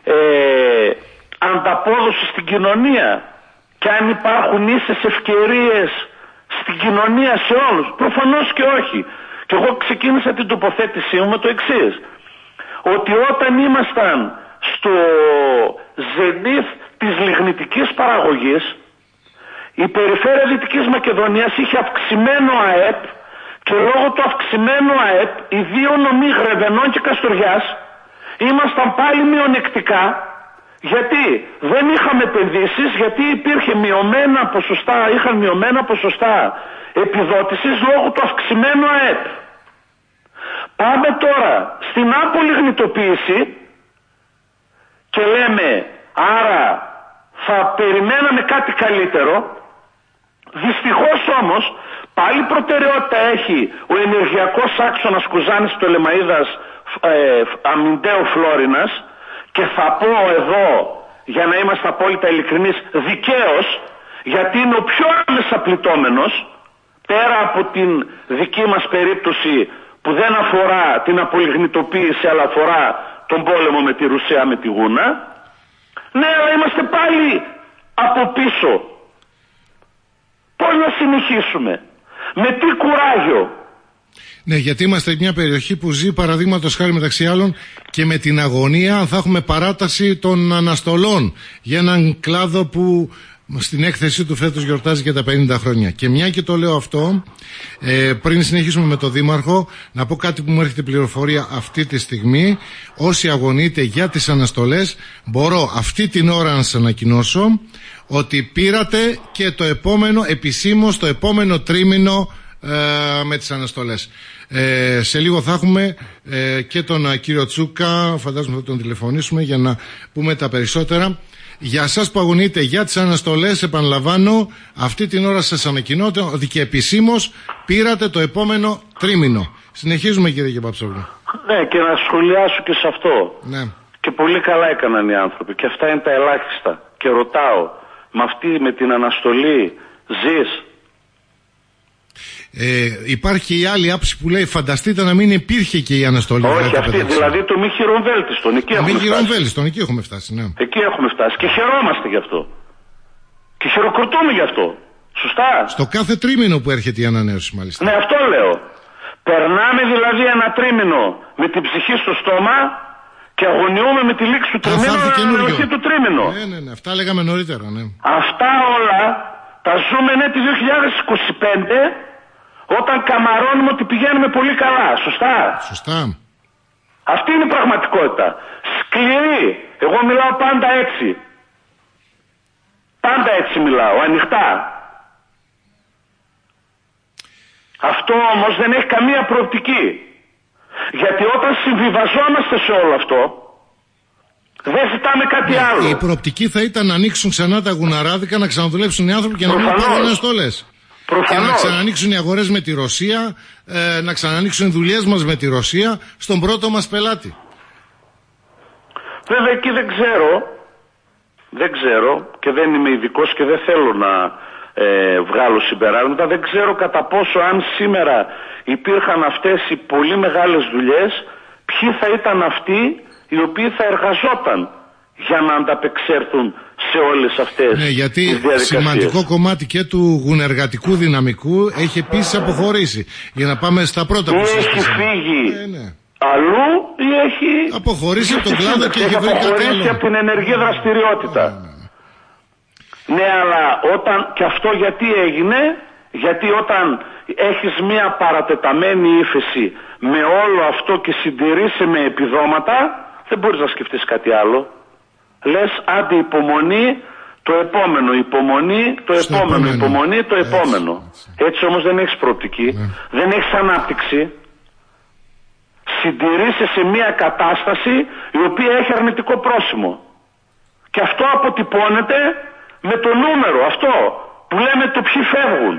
ανταπόδοση στην κοινωνία και αν υπάρχουν ίσες ευκαιρίες στην κοινωνία σε όλους. Προφανώς και όχι. Και εγώ ξεκίνησα την τοποθέτησή μου με το εξής, ότι όταν ήμασταν στο ζενίθ της λιγνητικής παραγωγής, η περιφέρεια Δυτικής Μακεδονίας είχε αυξημένο ΑΕΠ και λόγω του αυξημένου ΑΕΠ οι δύο νομοί Γρεβενών και Καστοριάς ήμασταν πάλι μειονεκτικά, γιατί δεν είχαμε επενδύσεις, γιατί είχαν μειωμένα ποσοστά επιδότησης λόγω του αυξημένου ΑΕΠ. Πάμε τώρα στην απολιγνητοποίηση και λέμε άρα θα περιμέναμε κάτι καλύτερο. Δυστυχώς όμως πάλι προτεραιότητα έχει ο ενεργειακός άξονας Κουζάνης Πτολεμαΐδας Αμυντέου Φλόρινας, και θα πω εδώ, για να είμαστε απόλυτα ειλικρινείς, δικαίως, γιατί είναι ο πιο άμεσα πληττόμενος, πέρα από την δική μας περίπτωση που δεν αφορά την απολιγνητοποίηση αλλά αφορά τον πόλεμο με τη Ρουσία, με τη Γούνα. Ναι, αλλά είμαστε πάλι από πίσω. Πώς να συνεχίσουμε, με τι κουράγιο? Ναι, γιατί είμαστε μια περιοχή που ζει, παραδείγματος χάρη, μεταξύ άλλων, και με την αγωνία αν θα έχουμε παράταση των αναστολών για έναν κλάδο που στην έκθεσή του φέτος γιορτάζει και τα 50 χρόνια. Και μια και το λέω αυτό, πριν συνεχίσουμε με τον Δήμαρχο, να πω κάτι που μου έρχεται πληροφορία αυτή τη στιγμή. Όσοι αγωνείτε για τις αναστολές, μπορώ αυτή την ώρα να σας ανακοινώσω ότι πήρατε και το επόμενο, επισήμως το επόμενο τρίμηνο με τις αναστολές. Σε λίγο θα έχουμε και τον κύριο Τσούκα, φαντάζομαι θα τον τηλεφωνήσουμε για να πούμε τα περισσότερα. Για εσάς που αγωνείτε για τις αναστολές, επαναλαμβάνω, αυτή την ώρα σας ανακοινώ ότι και επισήμως πήρατε το επόμενο τρίμηνο. Συνεχίζουμε, κύριε Κεπαψόγλου. Ναι, και να σχολιάσω και σε αυτό. Ναι. Και πολύ καλά έκαναν οι άνθρωποι, και αυτά είναι τα ελάχιστα. Και ρωτάω, με την αναστολή ζεις? Υπάρχει η άλλη άποψη που λέει φανταστείτε να μην υπήρχε και η αναστολή. Όχι, αυτή δηλαδή το μη χειρομβέλτιστον. Εκεί έχουμε φτάσει. Ναι. Εκεί έχουμε φτάσει και χαιρόμαστε γι' αυτό. Και χειροκροτούμε γι' αυτό. Σωστά. Στο κάθε τρίμηνο που έρχεται η ανανέωση, μάλιστα. Ναι, αυτό λέω. Περνάμε δηλαδή ένα τρίμηνο με την ψυχή στο στόμα και αγωνιούμε με τη λήξη του τριμήνου ανανεωθεί του τρίμηνο. Ναι, αυτά λέγαμε νωρίτερα. Ναι. Αυτά όλα τα ζούμε το 2025. Όταν καμαρώνουμε ότι πηγαίνουμε πολύ καλά. Σωστά. Αυτή είναι η πραγματικότητα. Σκληρή. Εγώ μιλάω πάντα έτσι. Πάντα έτσι μιλάω, ανοιχτά. Αυτό όμως δεν έχει καμία προοπτική. Γιατί όταν συμβιβαζόμαστε σε όλο αυτό, δεν ζητάμε κάτι άλλο. Η προοπτική θα ήταν να ανοίξουν ξανά τα γουναράδικα, να ξαναδουλέψουν οι άνθρωποι και να μην υπάρχουν αναστολές. Και να ξανανοίξουν οι αγορές με τη Ρωσία, να ξανανοίξουν οι δουλειές μας με τη Ρωσία στον πρώτο μας πελάτη. Βέβαια εκεί δεν ξέρω και δεν είμαι ειδικός και δεν θέλω να βγάλω συμπεράσματα. Δεν ξέρω κατά πόσο, αν σήμερα υπήρχαν αυτές οι πολύ μεγάλες δουλειές, ποιοι θα ήταν αυτοί οι οποίοι θα εργαζόταν για να ανταπεξέλθουν σε όλες αυτές ναι, γιατί τις διαδικασίες. Σημαντικό κομμάτι και του γουνεργατικού δυναμικού έχει επίσης αποχωρήσει. Για να πάμε στα πρώτα που έχει φύγει αλλού ή έχει αποχωρήσει από τον κλάδο και έχει βρει κάτι άλλο. Από την ενεργή δραστηριότητα. Ναι, αλλά και αυτό γιατί έγινε? Γιατί όταν έχεις μια παρατεταμένη ύφεση με όλο αυτό και συντηρείσαι με επιδόματα, δεν μπορείς να σκεφτείς κάτι άλλο. Λες άντε υπομονή, το επόμενο, υπομονή, το επόμενο, υπομονή, το επόμενο. Έτσι όμως δεν έχεις προοπτική, δεν έχεις ανάπτυξη. Συντηρείσαι σε μια κατάσταση η οποία έχει αρνητικό πρόσημο. Και αυτό αποτυπώνεται με το νούμερο, αυτό που λέμε το ποιοι φεύγουν.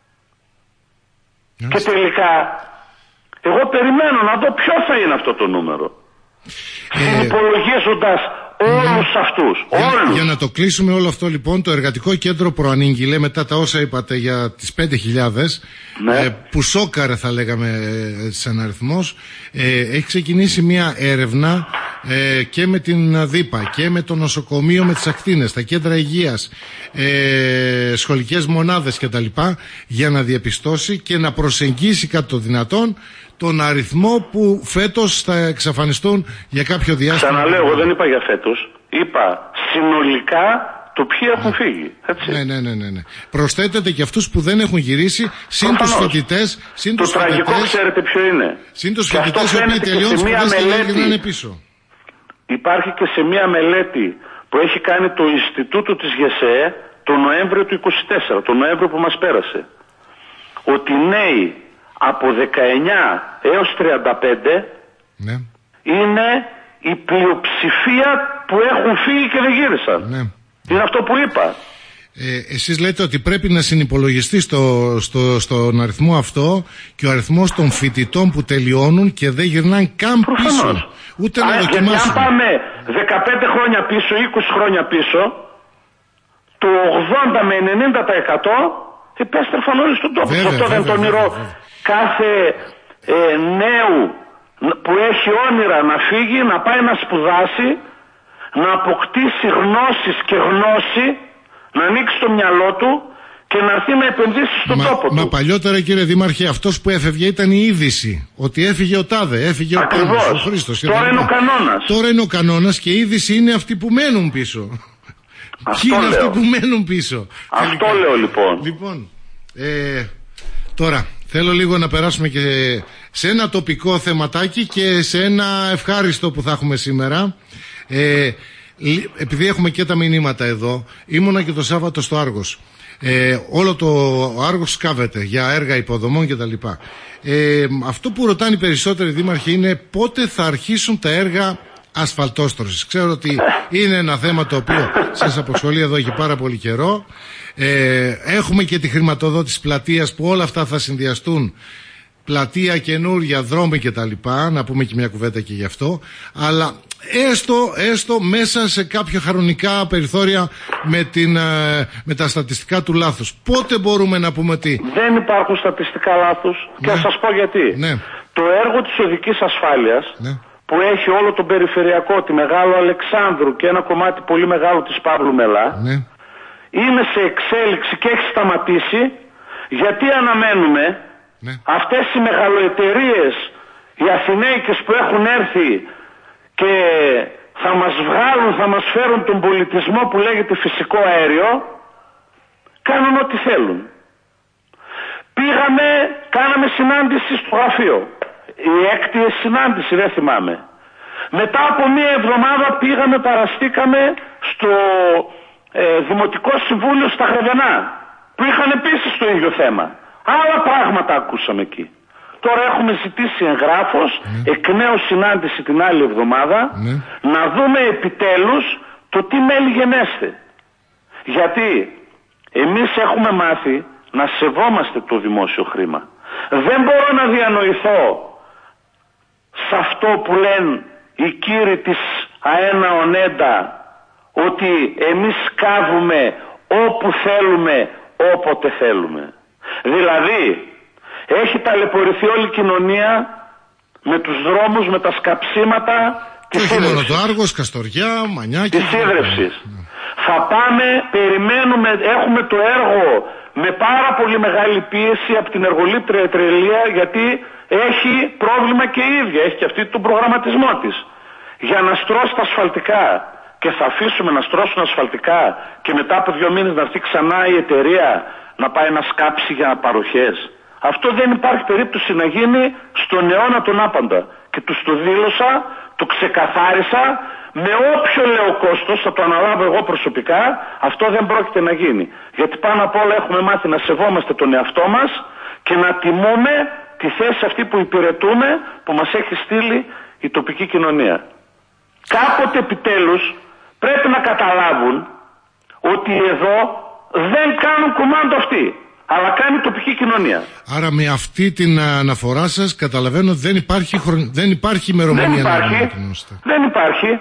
Και τελικά, εγώ περιμένω να δω ποιο θα είναι αυτό το νούμερο. Υπολογίζοντας όλους αυτούς. Για να το κλείσουμε όλο αυτό, λοιπόν, το Εργατικό Κέντρο προανήγγειλε μετά τα όσα είπατε για τις 5.000, που σόκαρε θα λέγαμε σαν αριθμός, έχει ξεκινήσει μια έρευνα και με την ΔΥΠΑ και με το νοσοκομείο, με τις ακτίνες, τα κέντρα υγείας, σχολικές μονάδες κτλ, για να διαπιστώσει και να προσεγγίσει κατά το δυνατόν τον αριθμό που φέτος θα εξαφανιστούν για κάποιο διάστημα. Ξαναλέω, εγώ δεν είπα για φέτος. Είπα συνολικά το ποιοι έχουν φύγει. Έτσι. Ναι. Προσθέτετε και αυτούς που δεν έχουν γυρίσει, συν τους φοιτητές. Το τραγικό ξέρετε ποιο είναι? Συν τους φοιτητές οι οποίοι τελειώνουν σπουδές και γυρνάνε πίσω. υπάρχει και σε μια μελέτη που έχει κάνει το Ινστιτούτο της ΓΕΣΕΕ το Νοέμβριο του 24, το Νοέμβριο που μας πέρασε, ότι νέοι από 19 έως 35 ναι, είναι η πλειοψηφία που έχουν φύγει και δεν γύρισαν. Ναι. Είναι αυτό που είπα. Εσείς λέτε ότι πρέπει να συνυπολογιστεί στον αριθμό αυτό και ο αριθμός των φοιτητών που τελειώνουν και δεν γυρνάνε καν πίσω. Ούτε να δοκιμάσουν. Γιατί αν πάμε 15 χρόνια πίσω, 20 χρόνια πίσω, το 80 με 90% επέστρεφαν όλοι στον τόπο. Αυτό δεν το όνειρο κάθε νέου που έχει όνειρα να φύγει, να πάει να σπουδάσει, να αποκτήσει γνώσεις και γνώση, να ανοίξει το μυαλό του και να έρθει να επενδύσει στον τόπο του. Μα παλιότερα, κύριε Δήμαρχε, αυτός που έφευγε ήταν η είδηση. Ότι έφυγε ο τάδε, έφυγε ο Πάνος, ο Χρήστος. Τώρα είναι ο κανόνας. Τώρα είναι ο κανόνας και η είδηση είναι αυτοί που μένουν πίσω. Ποιοι είναι αυτοί που μένουν πίσω. Αυτό λέω λοιπόν. Λοιπόν, τώρα θέλω λίγο να περάσουμε και σε ένα τοπικό θεματάκι και σε ένα ευχάριστο που θα έχουμε σήμερα. Επειδή έχουμε και τα μηνύματα εδώ, ήμουνα και το Σάββατο στο Άργος. Όλο το Άργος σκάβεται για έργα υποδομών κτλ. Αυτό που ρωτάνε οι περισσότεροι δήμαρχοι είναι πότε θα αρχίσουν τα έργα ασφαλτόστρωσης. Ξέρω ότι είναι ένα θέμα το οποίο σας απασχολεί εδώ και πάρα πολύ καιρό. Έχουμε και τη χρηματοδότηση πλατείας που όλα αυτά θα συνδυαστούν. Πλατεία καινούρια, δρόμοι κτλ. Να πούμε και μια κουβέντα και γι' αυτό. Αλλά έστω μέσα σε κάποια χρονικά περιθώρια με τα στατιστικά του λάθους. Πότε μπορούμε να πούμε ότι δεν υπάρχουν στατιστικά λάθους, ναι, και θα σας πω γιατί. Ναι. Το έργο της οδικής ασφάλειας, ναι, που έχει όλο τον περιφερειακό, τη Μεγάλο Αλεξάνδρου και ένα κομμάτι πολύ μεγάλο της Παύλου Μελά, ναι, είναι σε εξέλιξη και έχει σταματήσει, γιατί αναμένουμε, ναι, αυτές οι μεγαλοεταιρείες, οι Αθηναίκες που έχουν έρθει και θα μας βγάλουν, θα μας φέρουν τον πολιτισμό που λέγεται φυσικό αέριο, κάνουν ό,τι θέλουν. Κάναμε συνάντηση στο γραφείο. Η έκτη συνάντηση, δεν θυμάμαι. Μετά από μία εβδομάδα παραστήκαμε στο Δημοτικό Συμβούλιο στα Γρεβενά, που είχαν επίσης το ίδιο θέμα. Άλλα πράγματα ακούσαμε εκεί. Τώρα έχουμε ζητήσει εγγράφος, εκ νέου συνάντηση την άλλη εβδομάδα, να δούμε επιτέλους το τι μέλη γενέστε. Γιατί εμείς έχουμε μάθει να σεβόμαστε το δημόσιο χρήμα. Δεν μπορώ να διανοηθώ σε αυτό που λένε οι κύριοι της ΑΕΝΑ ΟΝΕΝΤΑ, ότι εμείς κάβουμε όπου θέλουμε, όποτε θέλουμε. Δηλαδή έχει ταλαιπωρηθεί όλη η κοινωνία με τους δρόμους, με τα σκαψίματα της ίδρυυσης. Όχι μόνο το Άργος, Καστοριά, Μανιάκη. Της ίδρυυσης. Θα πάμε, περιμένουμε, έχουμε το έργο με πάρα πολύ μεγάλη πίεση από την εργολήπτρια Τρελία, γιατί έχει πρόβλημα και η ίδια, έχει και αυτή τον προγραμματισμό της. Για να στρώσει τα ασφαλτικά. Και θα αφήσουμε να στρώσουν ασφαλτικά και μετά από 2 μήνες να έρθει ξανά η εταιρεία να πάει να σκάψει για παροχές. Αυτό δεν υπάρχει περίπτωση να γίνει στον αιώνα τον άπαντα. Και τους το δήλωσα, το ξεκαθάρισα, με όποιο λέω κόστος, θα το αναλάβω εγώ προσωπικά, αυτό δεν πρόκειται να γίνει. Γιατί πάνω απ' όλα έχουμε μάθει να σεβόμαστε τον εαυτό μας και να τιμούμε τη θέση αυτή που υπηρετούμε, που μας έχει στείλει η τοπική κοινωνία. Κάποτε επιτέλους πρέπει να καταλάβουν ότι εδώ δεν κάνουν κουμάντο αυτοί, αλλά κάνει η τοπική κοινωνία. Άρα με αυτή την αναφορά σας καταλαβαίνω ότι δεν υπάρχει ημερομηνία. Δεν υπάρχει.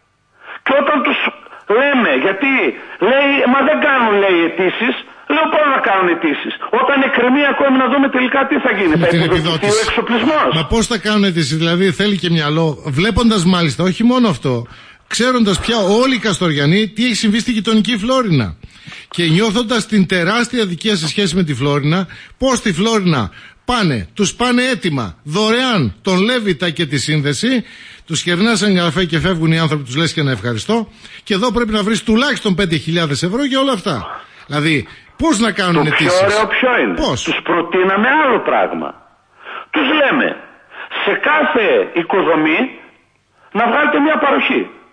Και όταν τους λέμε, γιατί λέει, μα δεν κάνουν, λέει, αιτήσεις, λέω πώς να κάνουν αιτήσεις. Όταν εκκρεμεί ακόμη να δούμε τελικά τι θα γίνει. Θα υποδοτηθεί ο εξοπλισμός. Μα πώς θα κάνουν αιτήσεις, δηλαδή θέλει και μυαλό, βλέποντας μάλιστα όχι μόνο αυτό, ξέροντας πια όλοι οι Καστοριανοί τι έχει συμβεί στη γειτονική Φλόρινα. Και νιώθοντας την τεράστια αδικία σε σχέση με τη Φλόρινα, πως στη Φλόρινα τους πάνε έτοιμα, δωρεάν, τον Λέβητα και τη σύνδεση, τους κερνάς ένα καφέ και φεύγουν οι άνθρωποι, τους λες και να ευχαριστώ, και εδώ πρέπει να βρεις τουλάχιστον 5.000 ευρώ για όλα αυτά. Δηλαδή, πώς να κάνουν αιτήσεις. Το πιο ωραίο ποιο είναι. Πώς? Τους προτείναμε άλλο πράγμα. Τους λέμε, σε κάθε οικοδομή να βγάλετε μια παροχή.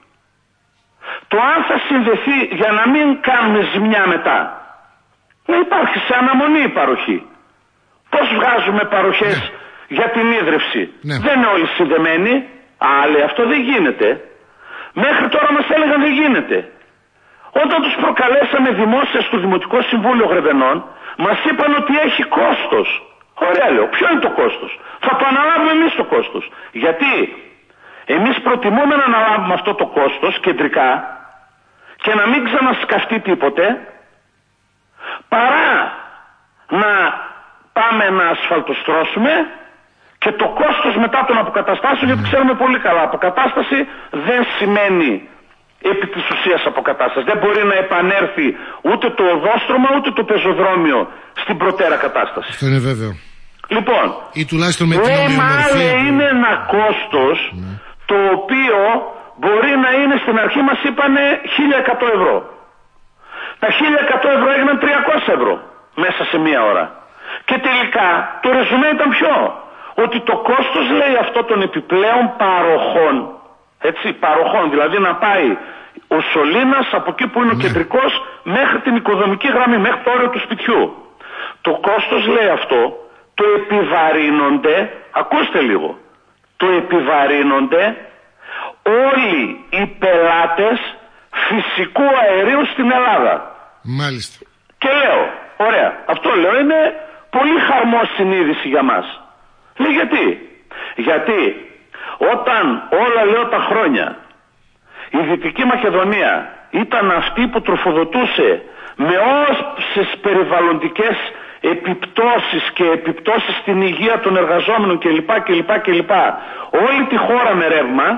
το αν θα συνδεθεί για να μην κάνουμε ζημιά μετά. Να υπάρχει σε αναμονή η παροχή. Πώς βγάζουμε παροχές για την ίδρυυση? Δεν είναι όλοι συνδεμένοι. Άλλοι αυτό δεν γίνεται. Μέχρι τώρα μας έλεγαν δεν γίνεται. Όταν τους προκαλέσαμε δημόσια στο Δημοτικό Συμβούλιο Γρεβενών, μας είπαν ότι έχει κόστος. Ωραία, λέω. Ποιο είναι το κόστος? Θα το αναλάβουμε εμείς το κόστος. Γιατί εμείς προτιμούμε να αναλάβουμε αυτό το κόστος κεντρικά και να μην ξανασκαφτεί τίποτε, παρά να πάμε να ασφαλτοστρώσουμε και το κόστος μετά των αποκαταστάσεων, γιατί ξέρουμε πολύ καλά, αποκατάσταση δεν σημαίνει επί της ουσίας αποκατάσταση. Δεν μπορεί να επανέλθει ούτε το οδόστρωμα ούτε το πεζοδρόμιο στην προτέρα κατάσταση. Αυτό είναι βέβαιο. Λοιπόν, ή τουλάχιστον με την ομοιομορφία. Είναι ένα κόστος το οποίο μπορεί να είναι, στην αρχή μας είπανε 1.100 ευρώ. Τα 1.100 ευρώ έγιναν 300 ευρώ μέσα σε μία ώρα. Και τελικά το ρεζουμέ ήταν ποιο? Ότι το κόστος, λέει, αυτό των επιπλέον παροχών, έτσι, παροχών, δηλαδή να πάει ο σωλήνας από εκεί που είναι ο κεντρικός μέχρι την οικοδομική γραμμή, μέχρι το όριο του σπιτιού. Το κόστος, λέει αυτό, το επιβαρύνονται, ακούστε λίγο, το επιβαρύνονται όλοι οι πελάτες φυσικού αερίου στην Ελλάδα. Μάλιστα. Και λέω, ωραία, αυτό λέω είναι πολύ χαρμόσυνη είδηση για μας. Λέει γιατί όταν όλα, λέω, τα χρόνια η Δυτική Μακεδονία ήταν αυτή που τροφοδοτούσε με όσες περιβαλλοντικές επιπτώσεις και επιπτώσεις στην υγεία των εργαζόμενων κλπ. Όλη τη χώρα με ρεύμα,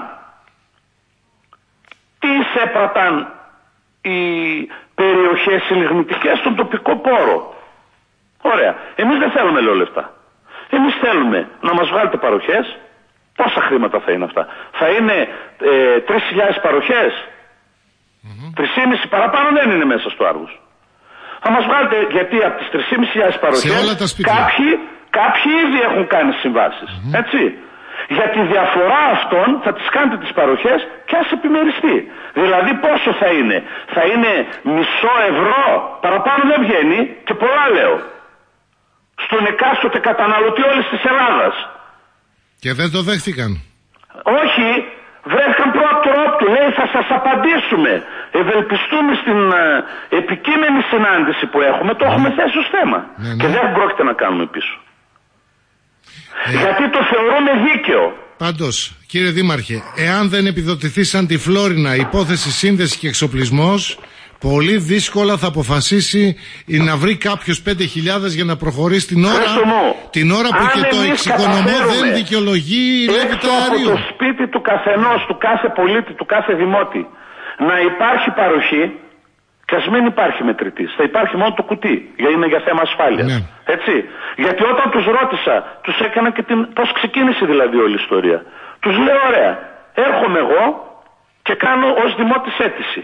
τι εισέπραταν οι περιοχές οι λιγνητικές στον τοπικό πόρο? Ωραία. Εμείς δεν θέλουμε, λέω, λεφτά. Εμείς θέλουμε να μας βγάλετε παροχές. Πόσα χρήματα θα είναι αυτά? Θα είναι 3.000 παροχές? 3.500 παραπάνω δεν είναι μέσα στο Άργους. Θα μας βγάλετε, γιατί από τις 3.500 παροχές κάποιοι ήδη έχουν κάνει συμβάσεις. Έτσι. Για τη διαφορά αυτών θα τις κάνετε τις παροχές και ας επιμεριστεί. Δηλαδή πόσο θα είναι? Θα είναι μισό ευρώ? Παραπάνω δεν βγαίνει, και πολλά λέω, στον εκάστοτε καταναλωτή όλης της Ελλάδας. Και δεν το δέχτηκαν. Όχι, βρέθηκαν πρώτο, λέει, θα σας απαντήσουμε. Ευελπιστούμε στην επικείμενη συνάντηση που έχουμε, το έχουμε θέσει ως θέμα. Και δεν πρόκειται να κάνουμε πίσω. Γιατί το θεωρούμε δίκαιο. Πάντως, κύριε Δήμαρχε, εάν δεν επιδοτηθεί σαν τη Φλόρινα υπόθεση σύνδεση και εξοπλισμός, πολύ δύσκολα θα αποφασίσει να βρει κάποιος 5.000 για να προχωρήσει την ώρα που και το εξοικονομώ δεν δικαιολογεί η λέβητα αερίου. Από το σπίτι του καθενός, του κάθε πολίτη, του κάθε δημότη, να υπάρχει παροχή, και ας μην υπάρχει μετρητής, θα υπάρχει μόνο το κουτί, γιατί είναι για θέμα ασφάλειας. Έτσι. Γιατί όταν τους ρώτησα, τους έκανα και πώς ξεκίνησε δηλαδή όλη η ιστορία. Τους λέω, ωραία, έρχομαι εγώ και κάνω ως δημότης αίτηση.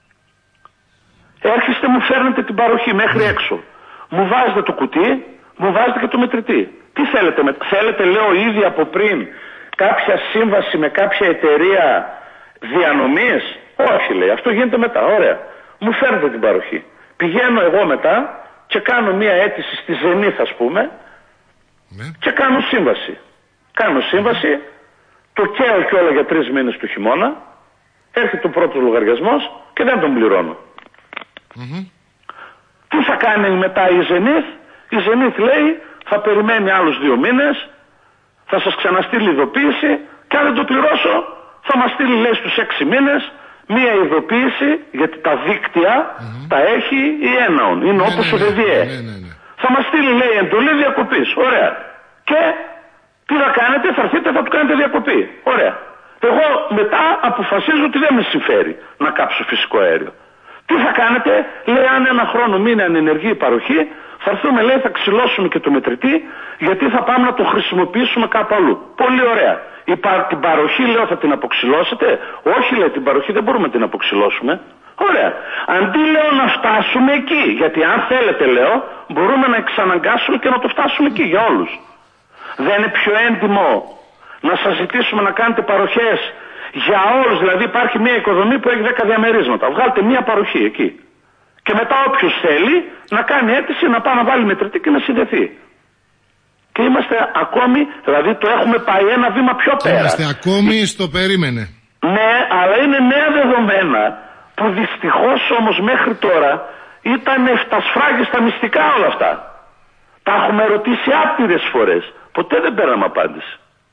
Έρχεστε, μου φέρνετε την παροχή μέχρι έξω. Μου βάζετε το κουτί, μου βάζετε και το μετρητή. Τι θέλετε? Θέλετε, λέω, ήδη από πριν κάποια σύμβαση με κάποια εταιρεία διανομής? Όχι, λέει, αυτό γίνεται μετά. Ωραία. Μου φέρνετε την παροχή. Πηγαίνω εγώ μετά και κάνω μία αίτηση στη Ζενίθ, ας πούμε, και κάνω σύμβαση. Κάνω σύμβαση, το καίω κιόλα για 3 μήνες του χειμώνα, έρχεται ο πρώτος λογαριασμός και δεν τον πληρώνω. Τι θα κάνει μετά η Ζενίθ? Η Ζενίθ λέει, θα περιμένει άλλους 2 μήνες, θα σας ξαναστείλει ειδοποίηση και αν δεν το πληρώσω θα μας στείλει, λέει, στους 6 μήνες μία ειδοποίηση, γιατί τα δίκτυα τα έχει η ΕΝΑΟΝ, είναι όπως ο ΔΔΕ. Θα μας στείλει, λέει, εντολή διακοπής. Ωραία. Και τι θα κάνετε? Θα έρθετε, θα του κάνετε διακοπή. Ωραία. Εγώ μετά αποφασίζω ότι δεν με συμφέρει να κάψω φυσικό αέριο. Τι θα κάνετε? Λέει, αν 1 χρόνο μείνει ανενεργή η παροχή, θα έρθουμε, λέει, θα ξυλώσουμε και το μετρητή, γιατί θα πάμε να το χρησιμοποιήσουμε κάπου αλλού. Πολύ ωραία. Την παροχή, λέω, θα την αποξυλώσετε? Όχι, λέει, την παροχή δεν μπορούμε να την αποξυλώσουμε. Ωραία. Αντί, λέω, να φτάσουμε εκεί, γιατί αν θέλετε, λέω, μπορούμε να εξαναγκάσουμε και να το φτάσουμε εκεί για όλους. Δεν είναι πιο έντιμο να σας ζητήσουμε να κάνετε παροχές Για όλους, δηλαδή υπάρχει μια οικοδομή που έχει 10 διαμερίσματα. Βγάλτε μια παροχή εκεί. Και μετά όποιος θέλει να κάνει αίτηση να πάει να βάλει μετρητή και να συνδεθεί. Και είμαστε ακόμη, δηλαδή το έχουμε πάει ένα βήμα πιο πέρα. Είμαστε ακόμη στο περίμενε. Ναι, αλλά είναι νέα δεδομένα που δυστυχώς όμως μέχρι τώρα ήταν φτασφράγιστα μυστικά όλα αυτά. Τα έχουμε ρωτήσει άπειρες φορές. Ποτέ δεν πέραμε απάντηση.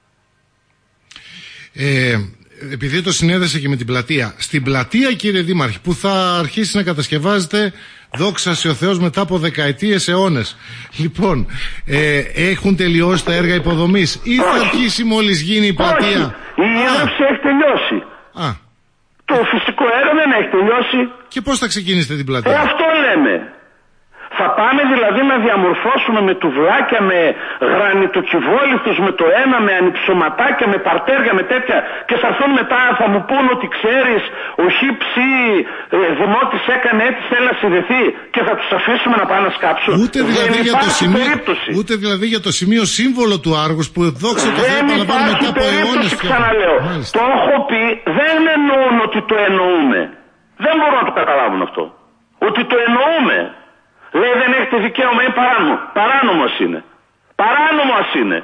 Επειδή το συνέδεσε και με την πλατεία. Στην πλατεία, κύριε Δήμαρχε, που θα αρχίσει να κατασκευάζεται, δόξα σε ο Θεός, μετά από δεκαετίες, αιώνες. Λοιπόν, έχουν τελειώσει τα έργα υποδομής ή θα αρχίσει μόλις γίνει η πλατεία? Όχι, η ίδρυψη έχει τελειώσει. Το φυσικό έργο δεν έχει τελειώσει. Και πώς θα ξεκινήσετε την πλατεία? Αυτό λέμε. Θα πάμε δηλαδή να διαμορφώσουμε με τουβλάκια, με γρανιτοκιβόλιθους, με το ένα, με ανυψωματάκια, με παρτέρια, με τέτοια. Και θα έρθουν μετά, θα μου πούν ότι ξέρεις, ο ΧΙΠΣΙ δημότης έκανε έτσι, θέλει να συνδεθεί και θα τους αφήσουμε να πάνε να σκάψουν. Ούτε δηλαδή για το σημείο σύμβολο του Άργους που δόξα τω Θεώ επαναλαμβάνω μετά από αιώνες. Ξαναλέω, το έχω πει, δεν εννοούν ότι το εννοούμε. Δεν μπορώ να το καταλάβουν αυτό. Ότι το εννοούμε. Λέει δεν έχετε δικαίωμα, είναι παράνομο. Παράνομος είναι. Παράνομος είναι.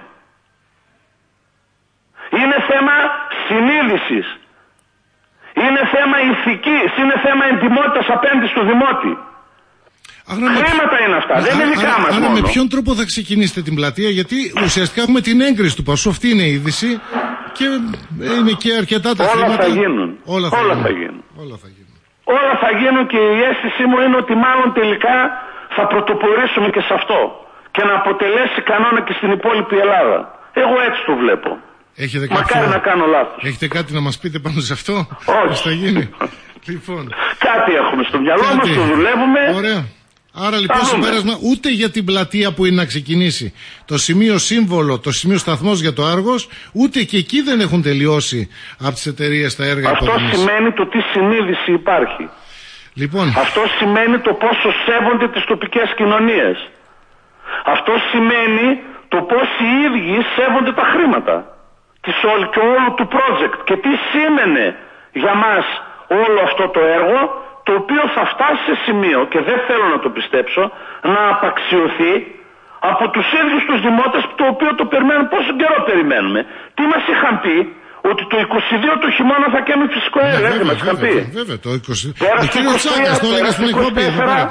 Είναι θέμα συνείδησης. Είναι θέμα ηθικής. Είναι θέμα εντιμότητας απέναντι στο δημότη. Χρήματα είναι αυτά. Δεν είναι δικά μας μόνο. Με ποιον τρόπο θα ξεκινήσετε την πλατεία? Γιατί ουσιαστικά έχουμε την έγκριση του Πασού. Αυτή είναι η είδηση. Και είναι και αρκετά τα χρήματα. Όλα θα γίνουν. Όλα θα γίνουν. Όλα θα γίνουν και η αίσθησή μου είναι ότι μάλλον τελικά θα πρωτοπορήσουμε και σε αυτό και να αποτελέσει κανόνα και στην υπόλοιπη Ελλάδα. Εγώ έτσι το βλέπω. Μακάρι να κάνω λάθος. Έχετε κάτι να μας πείτε πάνω σε αυτό? Όχι. Πώς θα γίνει? Λοιπόν. Κάτι έχουμε στο μυαλό μας, το δουλεύουμε. Ωραία. Άρα λοιπόν συμπέρασμα, ούτε για την πλατεία που είναι να ξεκινήσει, το σημείο σύμβολο, το σημείο σταθμός για το Άργος, ούτε και εκεί δεν έχουν τελειώσει από τις εταιρείες τα έργα υποδομής. Αυτό σημαίνει το τι συνείδηση υπάρχει. Λοιπόν. Αυτό σημαίνει το πόσο σέβονται τις τοπικές κοινωνίες. Αυτό σημαίνει το πώς οι ίδιοι σέβονται τα χρήματα και όλου του project και τι σήμαινε για μας όλο αυτό το έργο, το οποίο θα φτάσει σε σημείο, και δεν θέλω να το πιστέψω, να απαξιωθεί από τους ίδιους τους δημότες, το οποίο το περιμένουν. Πόσο καιρό περιμένουμε? Τι μας είχαν πει? Ότι το 22 το χειμώνα θα κάνουμε φυσικό αέριο, έτσι μας είχαν πει. Βέβαια, το 22. Ο κύριος Τσάκας το έλεγε στην εκπομπή.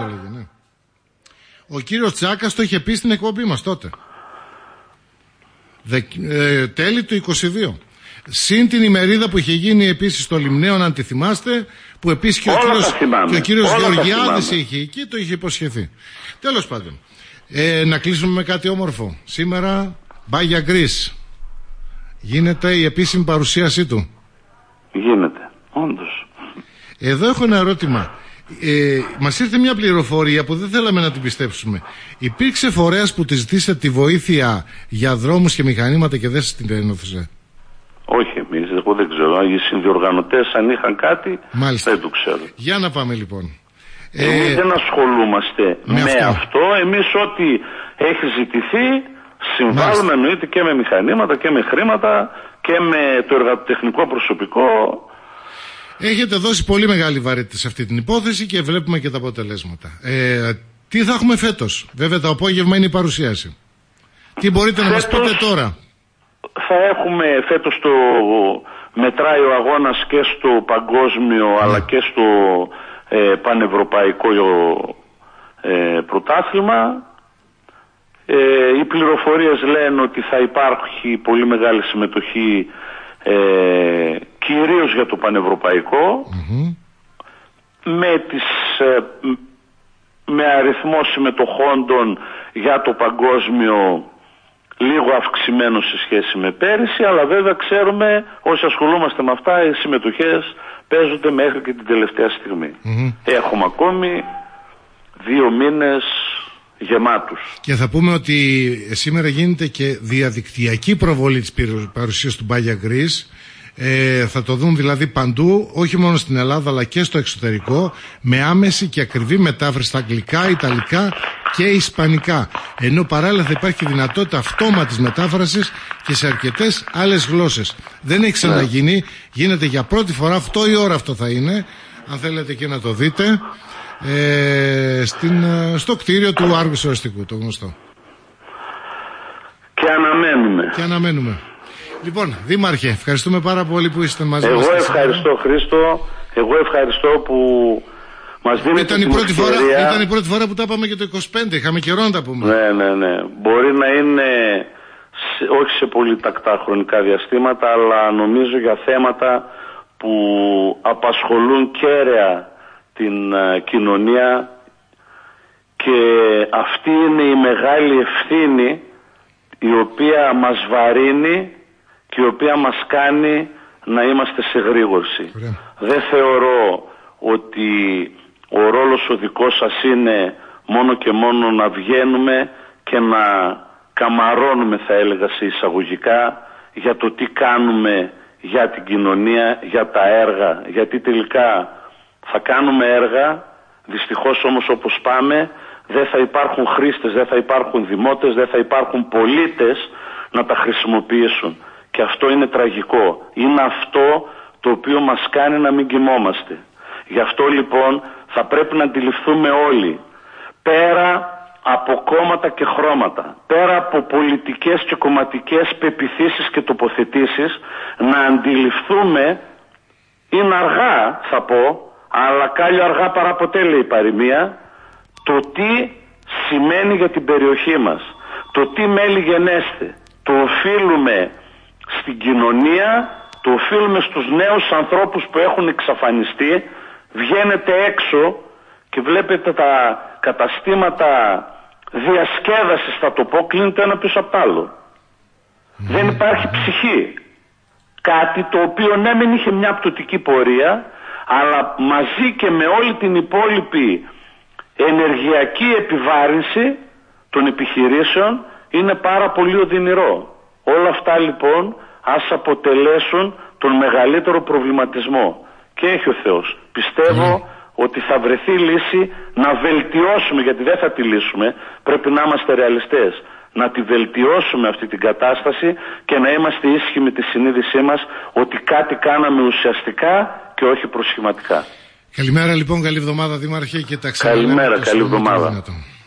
Ο κύριος Τσάκας το είχε πει στην εκπομπή μας τότε. Τέλη του 22. Συν την ημερίδα που είχε γίνει επίσης στο Λιμναίο, αν τη θυμάστε, που επίσης και ο κύριος Γεωργιάδης είχε εκεί, το είχε υποσχεθεί. Τέλος πάντων, να κλείσουμε με κάτι όμορφο. Σήμερα, Μπάγια Γκρίς. Γίνεται η επίσημη παρουσίασή του. Γίνεται, όντως. Εδώ έχω ένα ερώτημα. Μας ήρθε μια πληροφορία που δεν θέλαμε να την πιστέψουμε. Υπήρξε φορέας που τη ζητήσατε τη βοήθεια για δρόμους και μηχανήματα και δεν σας την ενώθησε? Όχι εμείς, εγώ δεν ξέρω. Οι συνδιοργανωτές αν είχαν κάτι, μάλιστα, δεν το ξέρω. Για να πάμε λοιπόν. Εμείς δεν ασχολούμαστε με αυτό. Εμείς ό,τι έχει ζητηθεί συμβάλλουμε, εννοείται, και με μηχανήματα και με χρήματα και με το εργατοτεχνικό προσωπικό. Έχετε δώσει πολύ μεγάλη βαρύτητα σε αυτή την υπόθεση και βλέπουμε και τα αποτελέσματα. Τι θα έχουμε φέτος? Βέβαια το απόγευμα είναι η παρουσίαση. Τι μπορείτε να μας πείτε τώρα? Θα έχουμε φέτος μετράει ο αγώνας και στο παγκόσμιο αλλά και στο πανευρωπαϊκό πρωτάθλημα. Οι πληροφορίες λένε ότι θα υπάρχει πολύ μεγάλη συμμετοχή κυρίως για το πανευρωπαϊκό, με αριθμό συμμετοχόντων για το παγκόσμιο λίγο αυξημένο σε σχέση με πέρυσι, αλλά βέβαια ξέρουμε όσοι ασχολούμαστε με αυτά, οι συμμετοχές παίζονται μέχρι και την τελευταία στιγμή. Έχουμε ακόμη 2 μήνες γεμάτους. Και θα πούμε ότι σήμερα γίνεται και διαδικτυακή προβολή της παρουσίας του Μπάγια Γκρίς. Θα το δουν δηλαδή παντού, όχι μόνο στην Ελλάδα αλλά και στο εξωτερικό, με άμεση και ακριβή μετάφραση στα αγγλικά, ιταλικά και ισπανικά. Ενώ παράλληλα θα υπάρχει δυνατότητα αυτόματης μετάφρασης και σε αρκετές άλλες γλώσσες. Δεν έχει ξαναγίνει, γίνεται για πρώτη φορά, 8 η ώρα αυτό θα είναι, αν θέλετε και να το δείτε, στο κτίριο του Άργου Σωραστικού, το γνωστό. Και αναμένουμε. Λοιπόν, Δήμαρχε, ευχαριστούμε πάρα πολύ που είστε μαζί μας. Εγώ ευχαριστώ, Χρήστο. Εγώ ευχαριστώ που μας δίνετε την ευκαιρία. Ήταν η πρώτη φορά που τα είπαμε και το 25. Είχαμε καιρό να τα πούμε. Ναι. Μπορεί να είναι όχι σε πολύ τακτά χρονικά διαστήματα, αλλά νομίζω για θέματα που απασχολούν κέραια την κοινωνία, και αυτή είναι η μεγάλη ευθύνη η οποία μας βαρύνει και η οποία μας κάνει να είμαστε σε γρήγορση. Δεν θεωρώ ότι ο ρόλος ο δικός σας είναι μόνο και μόνο να βγαίνουμε και να καμαρώνουμε, θα έλεγα σε εισαγωγικά, για το τι κάνουμε για την κοινωνία, για τα έργα, γιατί τελικά θα κάνουμε έργα, δυστυχώς όμως όπως πάμε δεν θα υπάρχουν χρήστες, δεν θα υπάρχουν δημότες, δεν θα υπάρχουν πολίτες να τα χρησιμοποιήσουν. Και αυτό είναι τραγικό. Είναι αυτό το οποίο μας κάνει να μην κοιμόμαστε. Γι' αυτό λοιπόν θα πρέπει να αντιληφθούμε όλοι, πέρα από κόμματα και χρώματα, πέρα από πολιτικές και κομματικές πεποιθήσεις και τοποθετήσεις, να αντιληφθούμε, είναι αργά θα πω, αλλά κάλλιο αργά παρά ποτέ λέει η παροιμία, το τι σημαίνει για την περιοχή μας, το τι μέλη γενέστε. Το οφείλουμε στην κοινωνία, το οφείλουμε στους νέους ανθρώπους που έχουν εξαφανιστεί. Βγαίνετε έξω και βλέπετε τα καταστήματα διασκέδασης, θα το πω, κλείνεται ένα πίσω απ' άλλο. Δεν υπάρχει ψυχή. Κάτι το οποίο ναι μεν είχε μια πτωτική πορεία, αλλά μαζί και με όλη την υπόλοιπη ενεργειακή επιβάρυνση των επιχειρήσεων είναι πάρα πολύ οδυνηρό. Όλα αυτά λοιπόν ας αποτελέσουν τον μεγαλύτερο προβληματισμό. Και έχει ο Θεός. Πιστεύω ότι θα βρεθεί λύση να βελτιώσουμε, γιατί δεν θα τη λύσουμε, πρέπει να είμαστε ρεαλιστές, να τη βελτιώσουμε αυτή την κατάσταση και να είμαστε ήσυχοι με τη συνείδησή μας ότι κάτι κάναμε ουσιαστικά και όχι προσχηματικά. Καλημέρα λοιπόν, καλή εβδομάδα Δήμαρχε, και τα ξαναλέμε. Καλημέρα, καλή εβδομάδα.